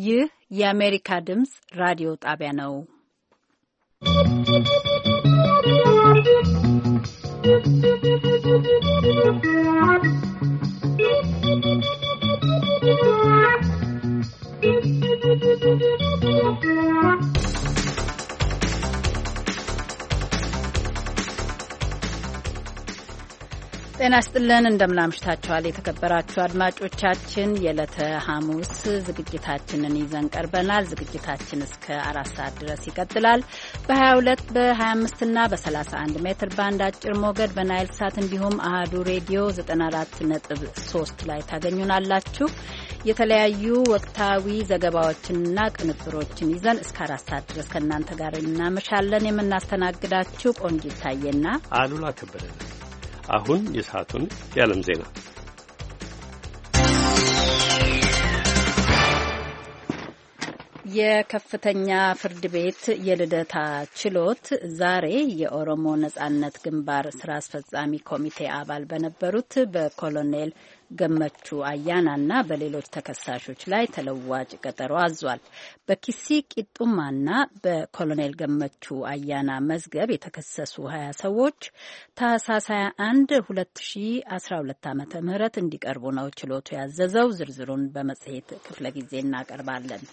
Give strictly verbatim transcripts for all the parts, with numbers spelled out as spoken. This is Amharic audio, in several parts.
ይህ የአሜሪካ ድምጽ ራዲዮ ጣቢያ ነው። ጤና ይስጥልን እንደምናምሽታችኋል የተከበራችሁ አድማጮቻችን የዕለተ ሐሙስ ዝግጅታችንን ይዘን ቀርበናል። ዝግጅታችን እስከ አራት ሰዓት ድረስ ይቀጥላል። በሀያ ሁለት በሀያ አምስት እና በሰላሳ አንድ ሜትር ባንድ አጭር ሞገድ በናይል ሳት እንዲሁም አሃዱ ሬዲዮ ዘጠና አራት ነጥብ ሶስት ላይ ታገኙናላችሁ። የተለያዩ ወቅታዊ ዘገባዎችንና ቅንብሮችን ይዘን እስከ አራት ሰዓት ድረስ ከእናንተ ጋር እናመሻለን። የምናስተናግዳችሁ ቆንጂት ታዬና አሉላ ከበደ። አሁን የሰዓቱን የዓለም ዜና። የከፍተኛ ፍርድ ቤት የልደታ ችሎት ዛሬ የኦሮሞ ነጻነት ግንባር ስራ አስፈጻሚ ኮሚቴ አባል በነበሩት በኮሎኔል ገመቹ አያናና በሌሎች ተከሳሾች ላይ ተለዋጭ ቀጠሮ አዟል። በኪሲ ቂጡማና በኮሎኔል ገመቹ አያና መዝገብ የተከሰሱ ሀያ ሰዎች ታህሳስ ሀያ አንድ ሁለት ሺ አስራ ሁለት ዓመተ ምህረት እንዲቀርቡ ነው ችሎቱ ያዘዘው። ዝርዝሩን በመጽሔት ክፍለ ጊዜ እናቀርባለን።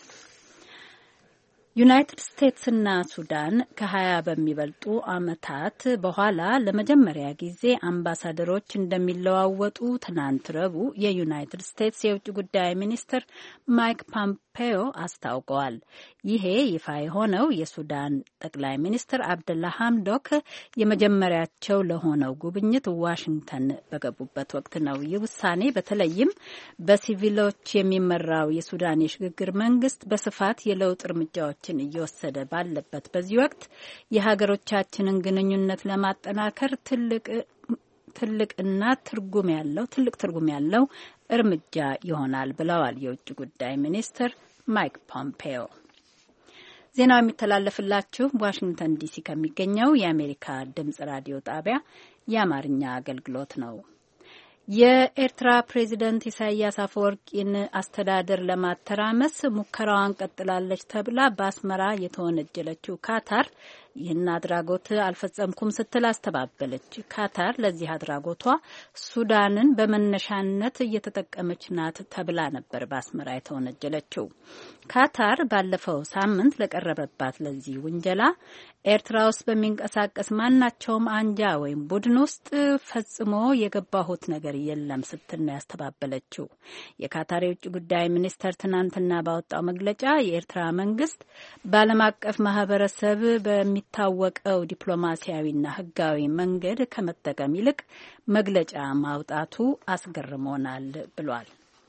ዩናይትድ ስቴትስና ሱዳን ከሀያ በሚበልጡ ዓመታት በኋላ ለመጀመሪያ ጊዜ አምባሳደሮች እንደሚለዋወጡ ትናንት ረቡዕ የዩናይትድ ስቴትስ የውጭ ጉዳይ ሚኒስትር ማይክ ፖምፔዮ አስታውቀዋል። ይሄ ይፋ የሆነው የሱዳን ጠቅላይ ሚኒስትር አብደላ ሐምዶክ የመጀመሪያቸው ለሆነው ጉብኝት ዋሽንግተን በገቡበት ወቅት ነው። ይህ ውሳኔ በተለይም በሲቪሎች የሚመራው የሱዳን የሽግግር መንግስት በስፋት የለውጥ እርምጃዎች እየወሰደ ባለበት በዚህ ወቅት የሀገሮቻችንን ግንኙነት ለማጠናከር ትልቅ ትልቅና ትርጉም ያለው ትልቅ ትርጉም ያለው እርምጃ ይሆናል ብለዋል የውጭ ጉዳይ ሚኒስትር ማይክ ፖምፔዮ። ዜናው የሚተላለፍላችሁ ዋሽንግተን ዲሲ ከሚገኘው የአሜሪካ ድምጽ ራዲዮ ጣቢያ የአማርኛ አገልግሎት ነው። የኤርትራ ፕሬዚደንት ኢሳያስ አፈወርቂን አስተዳደር ለማተራመስ ሙከራዋን ቀጥላለች ተብላ በአስመራ የተወነጀለችው ካታር ይህን አድራጎት አልፈጸምኩም ስትል አስተባበለች። ካታር ለዚህ አድራጎቷ ሱዳንን በመነሻነት እየተጠቀመች ናት ተብላ ነበር በአስመራ የተወነጀለችው። ካታር ባለፈው ሳምንት ለቀረበባት ለዚህ ውንጀላ ኤርትራ ውስጥ በሚንቀሳቀስ ማናቸውም አንጃ ወይም ቡድን ውስጥ ፈጽሞ የገባሁት ነገር የለም ስትል ነው ያስተባበለችው። የካታር የውጭ ጉዳይ ሚኒስተር ትናንትና ባወጣው መግለጫ የኤርትራ መንግስት በዓለም አቀፍ ማህበረሰብ በሚታወቀው ዲፕሎማሲያዊና ሕጋዊ መንገድ ከመጠቀም ይልቅ መግለጫ ማውጣቱ አስገርሞናል ብሏል።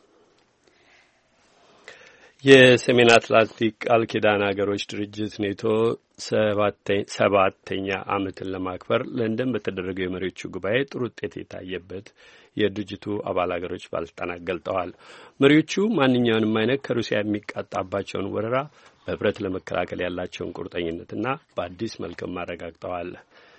የሰሜን አትላንቲክ ቃል ኪዳን ሀገሮች ድርጅት ኔቶ ሰባተኛ ዓመትን ለማክበር ለንደን በተደረገው የመሪዎቹ ጉባኤ ጥሩ ውጤት የታየበት የድርጅቱ አባል ሀገሮች ባለስልጣናት ገልጠዋል። መሪዎቹ ማንኛውንም አይነት ከሩሲያ የሚቃጣባቸውን ወረራ በህብረት ለመከላከል ያላቸውን ቁርጠኝነትና በአዲስ መልክም አረጋግጠዋል።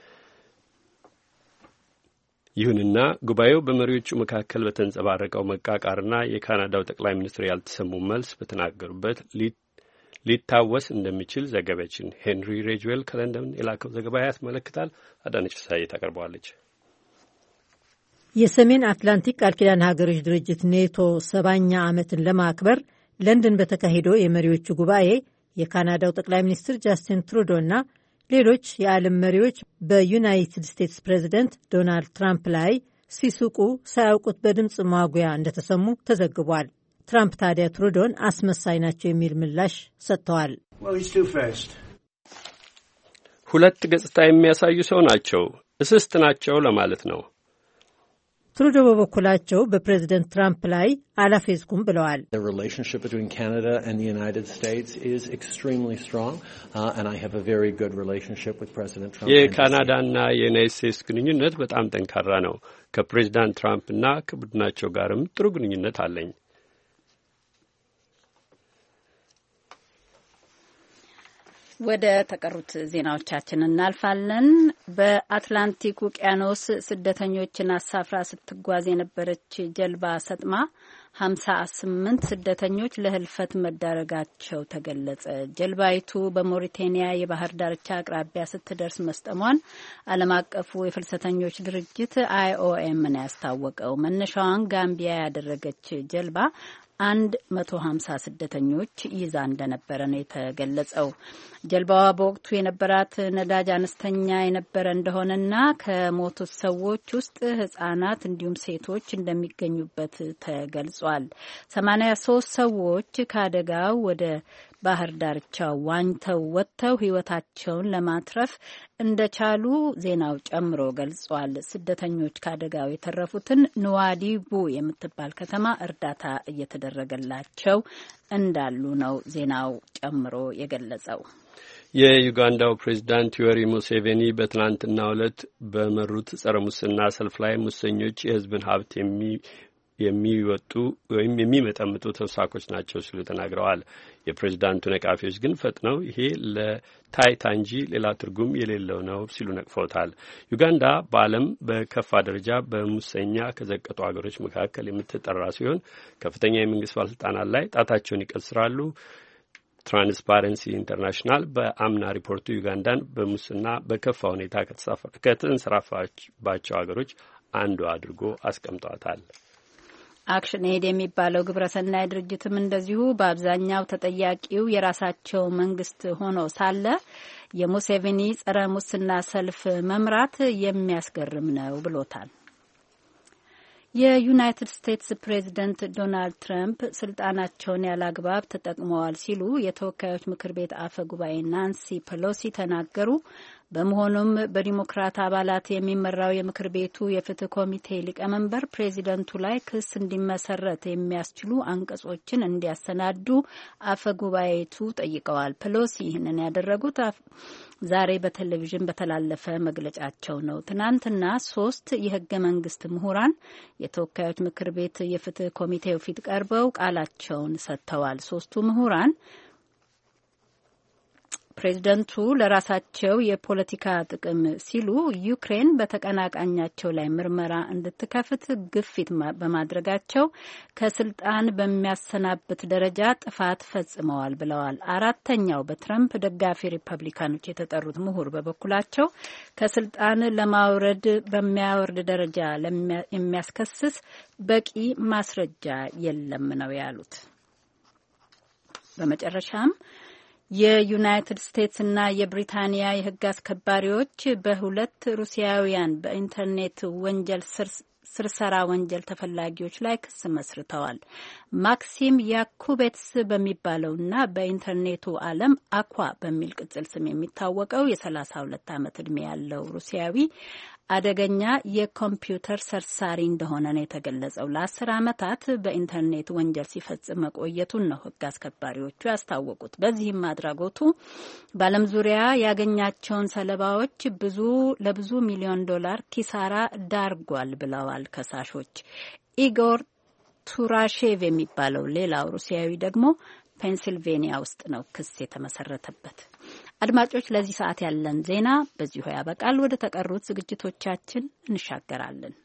ይሁንና ጉባኤው በመሪዎቹ መካከል በተንጸባረቀው መቃቃርና የካናዳው ጠቅላይ ሚኒስትር ያልተሰሙ መልስ በተናገሩበት ሊታወስ እንደሚችል ዘገባችን ሄንሪ ሬጅዌል ከለንደን የላከው ዘገባ ያስመለክታል። አዳነች ፍሳዬ ታቀርበዋለች። የሰሜን አትላንቲክ ቃል ኪዳን ሀገሮች ድርጅት ኔቶ ሰባኛ ዓመትን ለማክበር ለንደን በተካሄደው የመሪዎቹ ጉባኤ የካናዳው ጠቅላይ ሚኒስትር ጃስቲን ትሩዶ እና ሌሎች የዓለም መሪዎች በዩናይትድ ስቴትስ ፕሬዚደንት ዶናልድ ትራምፕ ላይ ሲሱቁ ሳያውቁት በድምፅ ማጉያ እንደተሰሙ ተዘግቧል። ትራምፕ ታዲያ ትሩዶን አስመሳይ ናቸው የሚል ምላሽ ሰጥተዋል። ሁለት ገጽታ የሚያሳዩ ሰው ናቸው፣ እስስት ናቸው ለማለት ነው። ትሩዶ በበኩላቸው በፕሬዚደንት ትራምፕ ላይ አላፌዝኩም ብለዋል። የካናዳና የዩናይትድ ስቴትስ ግንኙነት በጣም ጠንካራ ነው። ከፕሬዚዳንት ትራምፕና ከቡድናቸው ጋርም ጥሩ ግንኙነት አለኝ። ወደ ተቀሩት ዜናዎቻችን እናልፋለን። በአትላንቲክ ውቅያኖስ ስደተኞችን አሳፍራ ስትጓዝ የነበረች ጀልባ ሰጥማ ሀምሳ ስምንት ስደተኞች ለህልፈት መዳረጋቸው ተገለጸ። ጀልባይቱ በሞሪቴኒያ የባህር ዳርቻ አቅራቢያ ስትደርስ መስጠሟን ዓለም አቀፉ የፍልሰተኞች ድርጅት አይኦኤም ነው ያስታወቀው። መነሻዋን ጋምቢያ ያደረገች ጀልባ አንድ መቶ ሀምሳ ስደተኞች ይዛ እንደነበረ ነው የተገለጸው። ጀልባዋ በወቅቱ የነበራት ነዳጅ አነስተኛ የነበረ እንደሆነና ከሞቱት ሰዎች ውስጥ ህጻናት እንዲሁም ሴቶች እንደሚገኙበት ተገልጿል። ሰማንያ ሶስት ሰዎች ከአደጋው ወደ ባህር ዳርቻ ዋኝተው ወጥተው ህይወታቸውን ለማትረፍ እንደቻሉ ዜናው ጨምሮ ገልጿል። ስደተኞች ከአደጋው የተረፉትን ንዋዲቡ የምትባል ከተማ እርዳታ እየተደረገላቸው እንዳሉ ነው ዜናው ጨምሮ የገለጸው። የዩጋንዳው ፕሬዝዳንት ዩዌሪ ሙሴቬኒ በትናንትናው ዕለት በመሩት ጸረ ሙስና ሰልፍ ላይ ሙሰኞች የህዝብን ሀብት የሚ የሚወጡ ወይም የሚመጠምጡ ተውሳኮች ናቸው ሲሉ ተናግረዋል። የፕሬዝዳንቱ ነቃፊዎች ግን ፈጥነው ይሄ ለታይታ እንጂ ሌላ ትርጉም የሌለው ነው ሲሉ ነቅፈውታል። ዩጋንዳ በዓለም በከፋ ደረጃ በሙሰኛ ከዘቀጡ ሀገሮች መካከል የምትጠራ ሲሆን ከፍተኛ የመንግስት ባለስልጣናት ላይ ጣታቸውን ይቀስራሉ። ትራንስፓረንሲ ኢንተርናሽናል በአምና ሪፖርቱ ዩጋንዳን በሙስና በከፋ ሁኔታ ከተንሰራፋባቸው ሀገሮች አንዱ አድርጎ አስቀምጧታል። አክሽን ኤድ የሚባለው ግብረሰናይ ድርጅትም እንደዚሁ በአብዛኛው ተጠያቂው የራሳቸው መንግስት ሆኖ ሳለ የሙሴቬኒ ጸረ ሙስና ሰልፍ መምራት የሚያስገርም ነው ብሎታል። የዩናይትድ ስቴትስ ፕሬዝደንት ዶናልድ ትራምፕ ስልጣናቸውን ያላግባብ ተጠቅመዋል ሲሉ የተወካዮች ምክር ቤት አፈ ጉባኤ ናንሲ ፔሎሲ ተናገሩ። በመሆኑም በዲሞክራት አባላት የሚመራው የምክር ቤቱ የፍትህ ኮሚቴ ሊቀመንበር ፕሬዚደንቱ ላይ ክስ እንዲመሰረት የሚያስችሉ አንቀጾችን እንዲያሰናዱ አፈ ጉባኤቱ ጠይቀዋል። ፔሎሲ ይህንን ያደረጉት ዛሬ በቴሌቪዥን በተላለፈ መግለጫቸው ነው። ትናንትና ሶስት የህገ መንግስት ምሁራን የተወካዮች ምክር ቤት የፍትህ ኮሚቴው ፊት ቀርበው ቃላቸውን ሰጥተዋል። ሶስቱ ምሁራን ፕሬዝደንቱ ለራሳቸው የፖለቲካ ጥቅም ሲሉ ዩክሬን በተቀናቃኛቸው ላይ ምርመራ እንድትከፍት ግፊት በማድረጋቸው ከስልጣን በሚያሰናብት ደረጃ ጥፋት ፈጽመዋል ብለዋል። አራተኛው በትራምፕ ደጋፊ ሪፐብሊካኖች የተጠሩት ምሁር በበኩላቸው ከስልጣን ለማውረድ በሚያወርድ ደረጃ የሚያስከስስ በቂ ማስረጃ የለም ነው ያሉት። በመጨረሻም የዩናይትድ ስቴትስና የብሪታንያ የሕግ አስከባሪዎች በሁለት ሩሲያውያን በኢንተርኔት ወንጀል ስርሰራ ወንጀል ተፈላጊዎች ላይ ክስ መስርተዋል። ማክሲም ያኩቤትስ በሚባለውና በኢንተርኔቱ ዓለም አኳ በሚል ቅጽል ስም የሚታወቀው የሰላሳ ሁለት ዓመት ዕድሜ ያለው ሩሲያዊ አደገኛ የኮምፒውተር ሰርሳሪ እንደሆነ ነው የተገለጸው። ለአስር ዓመታት በኢንተርኔት ወንጀል ሲፈጽም መቆየቱን ነው ሕግ አስከባሪዎቹ ያስታወቁት። በዚህም አድራጎቱ በዓለም ዙሪያ ያገኛቸውን ሰለባዎች ብዙ ለብዙ ሚሊዮን ዶላር ኪሳራ ዳርጓል ብለዋል ከሳሾች። ኢጎር ቱራሼቭ የሚባለው ሌላው ሩሲያዊ ደግሞ ፔንሲልቬኒያ ውስጥ ነው ክስ የተመሰረተበት። አድማጮች፣ ለዚህ ሰዓት ያለን ዜና በዚሁ ያበቃል። ወደ ተቀሩት ዝግጅቶቻችን እንሻገራለን።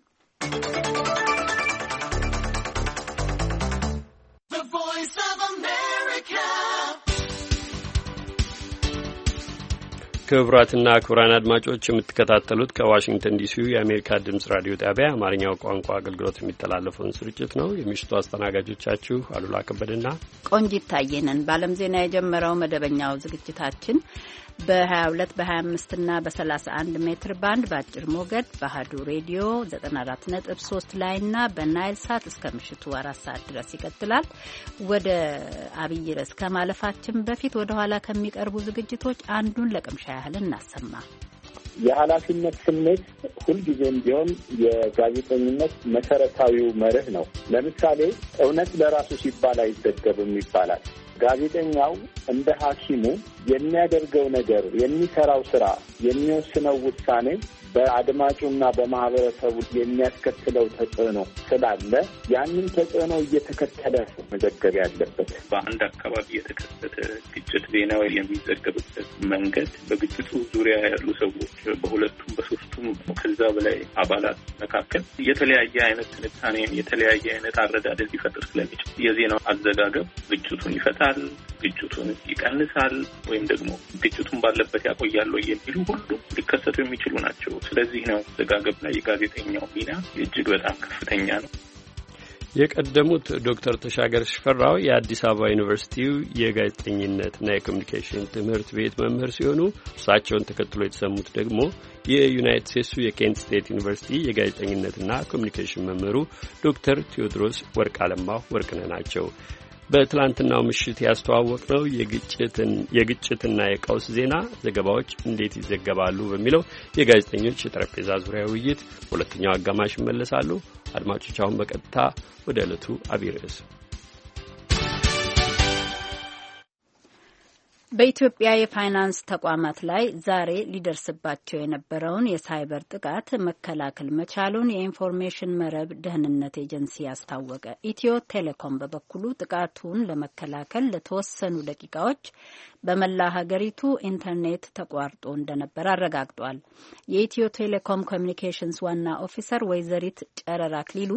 ክቡራትና ክቡራን አድማጮች የምትከታተሉት ከዋሽንግተን ዲሲ የአሜሪካ ድምጽ ራዲዮ ጣቢያ አማርኛው ቋንቋ አገልግሎት የሚተላለፈውን ስርጭት ነው። የምሽቱ አስተናጋጆቻችሁ አሉላ ከበደና ቆንጂት ታየነን። በዓለም ዜና የጀመረው መደበኛው ዝግጅታችን በሀያ ሁለት በሀያ አምስት እና በሰላሳ አንድ ሜትር ባንድ በአጭር ሞገድ በአሀዱ ሬዲዮ ዘጠና አራት ነጥብ ሶስት ላይና በናይል ሳት እስከ ምሽቱ አራት ሰዓት ድረስ ይቀጥላል። ወደ አብይ ርዕስ ከማለፋችን በፊት ወደ ኋላ ከሚቀርቡ ዝግጅቶች አንዱን ለቅምሻ ያህል እናሰማ። የኃላፊነት ስሜት ሁልጊዜም ቢሆን የጋዜጠኝነት መሰረታዊው መርህ ነው። ለምሳሌ እውነት ለራሱ ሲባል አይዘገብም ይባላል። ጋዜጠኛው እንደ ሐኪሙ የሚያደርገው ነገር፣ የሚሰራው ስራ፣ የሚወስነው ውሳኔ በአድማጩና በማህበረሰቡ የሚያስከትለው ተጽዕኖ ስላለ ያንን ተጽዕኖ እየተከተለ መዘገብ ያለበት። በአንድ አካባቢ የተከሰተ ግጭት ዜና የሚዘገብበት መንገድ በግጭቱ ዙሪያ ያሉ ሰዎች በሁለቱም በሶስቱም ከዛ በላይ አባላት መካከል የተለያየ አይነት ትንታኔን የተለያየ አይነት አረዳድ ሊፈጥር ስለሚችል የዜናው አዘጋገብ ግጭቱን ይፈታል፣ ግጭቱን ይቀንሳል፣ ወይም ደግሞ ግጭቱን ባለበት ያቆያል የሚሉ ሁሉ ሊከሰቱ የሚችሉ ናቸው። ስለዚህ ነው አዘጋገብ ላይ የጋዜጠኛው ሚና እጅግ በጣም ከፍተኛ ነው። የቀደሙት ዶክተር ተሻገር ሽፈራው የአዲስ አበባ ዩኒቨርሲቲው የጋዜጠኝነትና የኮሚኒኬሽን ትምህርት ቤት መምህር ሲሆኑ እርሳቸውን ተከትሎ የተሰሙት ደግሞ የዩናይትድ ስቴትሱ የኬንት ስቴት ዩኒቨርሲቲ የጋዜጠኝነትና ኮሚኒኬሽን መምህሩ ዶክተር ቴዎድሮስ ወርቅአለማሁ ወርቅነህ ናቸው። በትላንትናው ምሽት ያስተዋወቅነው የግጭትን የግጭትና የቀውስ ዜና ዘገባዎች እንዴት ይዘገባሉ በሚለው የጋዜጠኞች የጠረጴዛ ዙሪያ ውይይት ሁለተኛው አጋማሽ ይመለሳሉ። አድማጮች አሁን በቀጥታ ወደ ዕለቱ አብይ ርዕስ። በኢትዮጵያ የፋይናንስ ተቋማት ላይ ዛሬ ሊደርስባቸው የነበረውን የሳይበር ጥቃት መከላከል መቻሉን የኢንፎርሜሽን መረብ ደህንነት ኤጀንሲ አስታወቀ። ኢትዮ ቴሌኮም በበኩሉ ጥቃቱን ለመከላከል ለተወሰኑ ደቂቃዎች በመላ ሀገሪቱ ኢንተርኔት ተቋርጦ እንደነበር አረጋግጧል። የኢትዮ ቴሌኮም ኮሚኒኬሽንስ ዋና ኦፊሰር ወይዘሪት ጨረራ አክሊሉ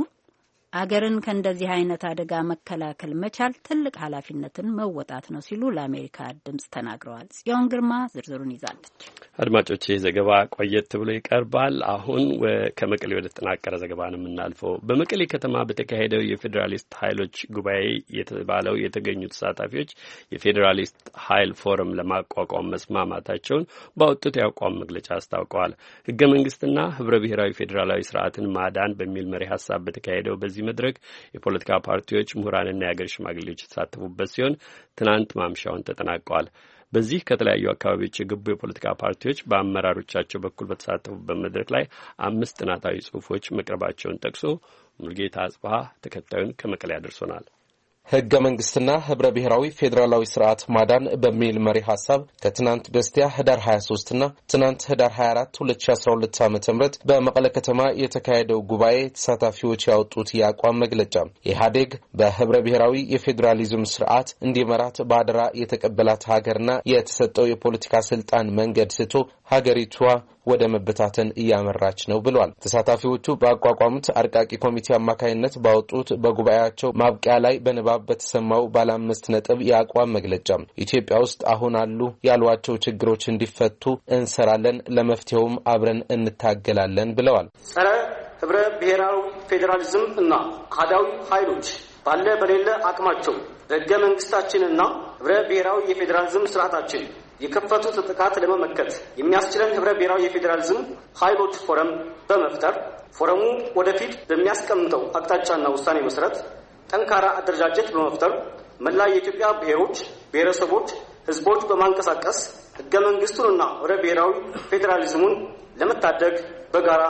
አገርን ከእንደዚህ አይነት አደጋ መከላከል መቻል ትልቅ ኃላፊነትን መወጣት ነው ሲሉ ለአሜሪካ ድምጽ ተናግረዋል። ጽዮን ግርማ ዝርዝሩን ይዛለች። አድማጮቼ ዘገባ ቆየት ብሎ ይቀርባል። አሁን ከመቀሌ ወደ ተጠናቀረ ዘገባ ነው የምናልፈው። በመቀሌ ከተማ በተካሄደው የፌዴራሊስት ኃይሎች ጉባኤ የተባለው የተገኙ ተሳታፊዎች የፌዴራሊስት ኃይል ፎረም ለማቋቋም መስማማታቸውን ባወጡት የአቋም መግለጫ አስታውቀዋል። ህገ መንግስትና ህብረ ብሔራዊ ፌዴራላዊ ስርዓትን ማዳን በሚል መሪ ሀሳብ በተካሄደው በዚህ መድረክ የፖለቲካ ፓርቲዎች፣ ምሁራንና የአገር ሽማግሌዎች የተሳተፉበት ሲሆን ትናንት ማምሻውን ተጠናቀዋል። በዚህ ከተለያዩ አካባቢዎች የገቡ የፖለቲካ ፓርቲዎች በአመራሮቻቸው በኩል በተሳተፉበት መድረክ ላይ አምስት ጥናታዊ ጽሑፎች መቅረባቸውን ጠቅሶ ሙልጌታ አጽባህ ተከታዩን ከመቀሌ አድርሶናል። ህገ መንግስትና ህብረ ብሔራዊ ፌዴራላዊ ስርዓት ማዳን በሚል መሪ ሐሳብ ከትናንት በስቲያ ህዳር ሀያ ሶስት እና ትናንት ህዳር ሀያ አራት ሁለት ሺህ አስራ ሁለት ዓመተ ምህረት በመቀለ ከተማ የተካሄደው ጉባኤ ተሳታፊዎች ያወጡት የአቋም መግለጫ ኢህአዴግ በህብረ ብሔራዊ የፌዴራሊዝም ስርዓት እንዲመራት ባደራ የተቀበላት ሀገርና የተሰጠው የፖለቲካ ስልጣን መንገድ ስቶ ሀገሪቷ ወደ መበታተን እያመራች ነው ብሏል። ተሳታፊዎቹ በአቋቋሙት አርቃቂ ኮሚቴ አማካይነት ባወጡት በጉባኤያቸው ማብቂያ ላይ በንባብ በተሰማው ባለ አምስት ነጥብ የአቋም መግለጫ ኢትዮጵያ ውስጥ አሁን አሉ ያሏቸው ችግሮች እንዲፈቱ እንሰራለን፣ ለመፍትሄውም አብረን እንታገላለን ብለዋል። ጸረ ህብረ ብሔራዊ ፌዴራሊዝም እና አህዳዊ ኃይሎች ባለ በሌለ አቅማቸው በህገ መንግስታችንና ህብረ ብሔራዊ የፌዴራሊዝም ስርዓታችን የከፈቱት ጥቃት ለመመከት የሚያስችለን ህብረ ብሔራዊ የፌዴራሊዝም ኃይሎች ፎረም በመፍጠር ፎረሙ ወደፊት በሚያስቀምጠው አቅጣጫና ውሳኔ መሰረት ጠንካራ አደረጃጀት በመፍጠር መላ የኢትዮጵያ ብሔሮች፣ ብሔረሰቦች፣ ህዝቦች በማንቀሳቀስ ህገ መንግስቱንና ህብረ ብሔራዊ ፌዴራሊዝሙን ለመታደግ በጋራ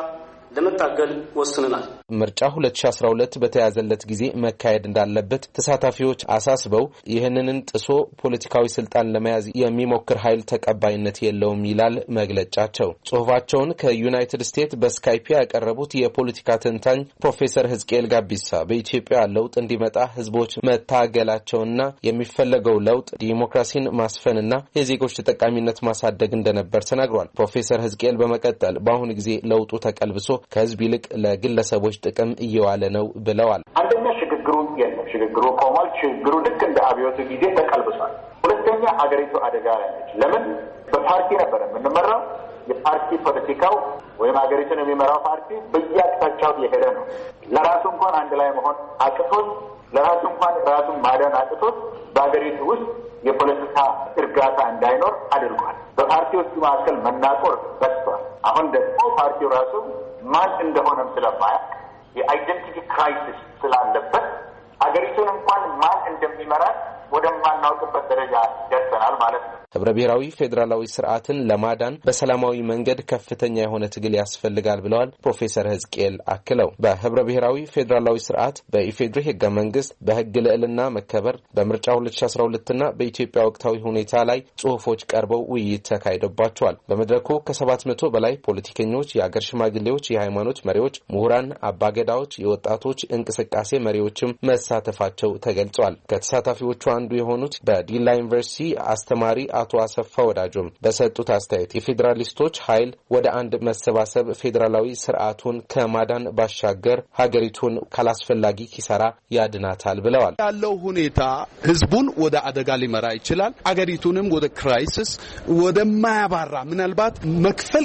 ለመታገል ወስነናል። ምርጫ ሁለት ሺህ አስራ ሁለት በተያዘለት ጊዜ መካሄድ እንዳለበት ተሳታፊዎች አሳስበው ይህንን ጥሶ ፖለቲካዊ ስልጣን ለመያዝ የሚሞክር ኃይል ተቀባይነት የለውም ይላል መግለጫቸው። ጽሑፋቸውን ከዩናይትድ ስቴትስ በስካይፕ ያቀረቡት የፖለቲካ ተንታኝ ፕሮፌሰር ህዝቅኤል ጋቢሳ በኢትዮጵያ ለውጥ እንዲመጣ ህዝቦች መታገላቸውና የሚፈለገው ለውጥ ዲሞክራሲን ማስፈንና የዜጎች ተጠቃሚነት ማሳደግ እንደነበር ተናግሯል። ፕሮፌሰር ህዝቅኤል በመቀጠል በአሁኑ ጊዜ ለውጡ ተቀልብሶ ከህዝብ ይልቅ ለግለሰቦች ጥቅም እየዋለ ነው ብለዋል። አንደኛ ሽግግሩ የለም፣ ሽግግሩ ቆሟል። ሽግግሩ ልክ እንደ አብዮቱ ጊዜ ተቀልብሷል። ሁለተኛ አገሪቱ አደጋ ላይ ነች። ለምን? በፓርቲ ነበር የምንመራው። የፓርቲ ፖለቲካው ወይም አገሪቱን የሚመራው ፓርቲ በየአቅጣጫው የሄደ ነው። ለራሱ እንኳን አንድ ላይ መሆን አቅቶት፣ ለራሱ እንኳን ራሱን ማዳን አቅቶት በአገሪቱ ውስጥ የፖለቲካ እርጋታ እንዳይኖር አድርጓል። በፓርቲዎቹ መካከል መናቆር በዝቷል። አሁን ደግሞ ፓርቲው ራሱ ማን እንደሆነም ስለማያውቅ የአይደንቲቲ ክራይሲስ ስላለበት አገሪቱን እንኳን ማን እንደሚመራ ይመራል ወደማናውቅበት ደረጃ ደርሰናል ማለት ነው። ህብረ ብሔራዊ ፌዴራላዊ ስርዓትን ለማዳን በሰላማዊ መንገድ ከፍተኛ የሆነ ትግል ያስፈልጋል ብለዋል ፕሮፌሰር ህዝቅኤል አክለው። በህብረ ብሔራዊ ፌዴራላዊ ስርዓት በኢፌድሪ ህገ መንግስት በህግ ልዕልና መከበር በምርጫ ሁለት ሺህ አስራ ሁለት እና በኢትዮጵያ ወቅታዊ ሁኔታ ላይ ጽሁፎች ቀርበው ውይይት ተካሂዶባቸዋል። በመድረኩ ከሰባት መቶ በላይ ፖለቲከኞች፣ የአገር ሽማግሌዎች፣ የሃይማኖት መሪዎች፣ ምሁራን፣ አባገዳዎች፣ የወጣቶች እንቅስቃሴ መሪዎችም መሳተፋቸው ተገልጿል። ከተሳታፊዎቹ አንዱ የሆኑት በዲላ ዩኒቨርሲቲ አስተማሪ አቶ አሰፋ ወዳጆም በሰጡት አስተያየት የፌዴራሊስቶች ኃይል ወደ አንድ መሰባሰብ ፌዴራላዊ ስርዓቱን ከማዳን ባሻገር ሀገሪቱን ካላስፈላጊ ኪሳራ ያድናታል ብለዋል። ያለው ሁኔታ ህዝቡን ወደ አደጋ ሊመራ ይችላል። አገሪቱንም ወደ ክራይሲስ ወደ ማያባራ ምናልባት መክፈል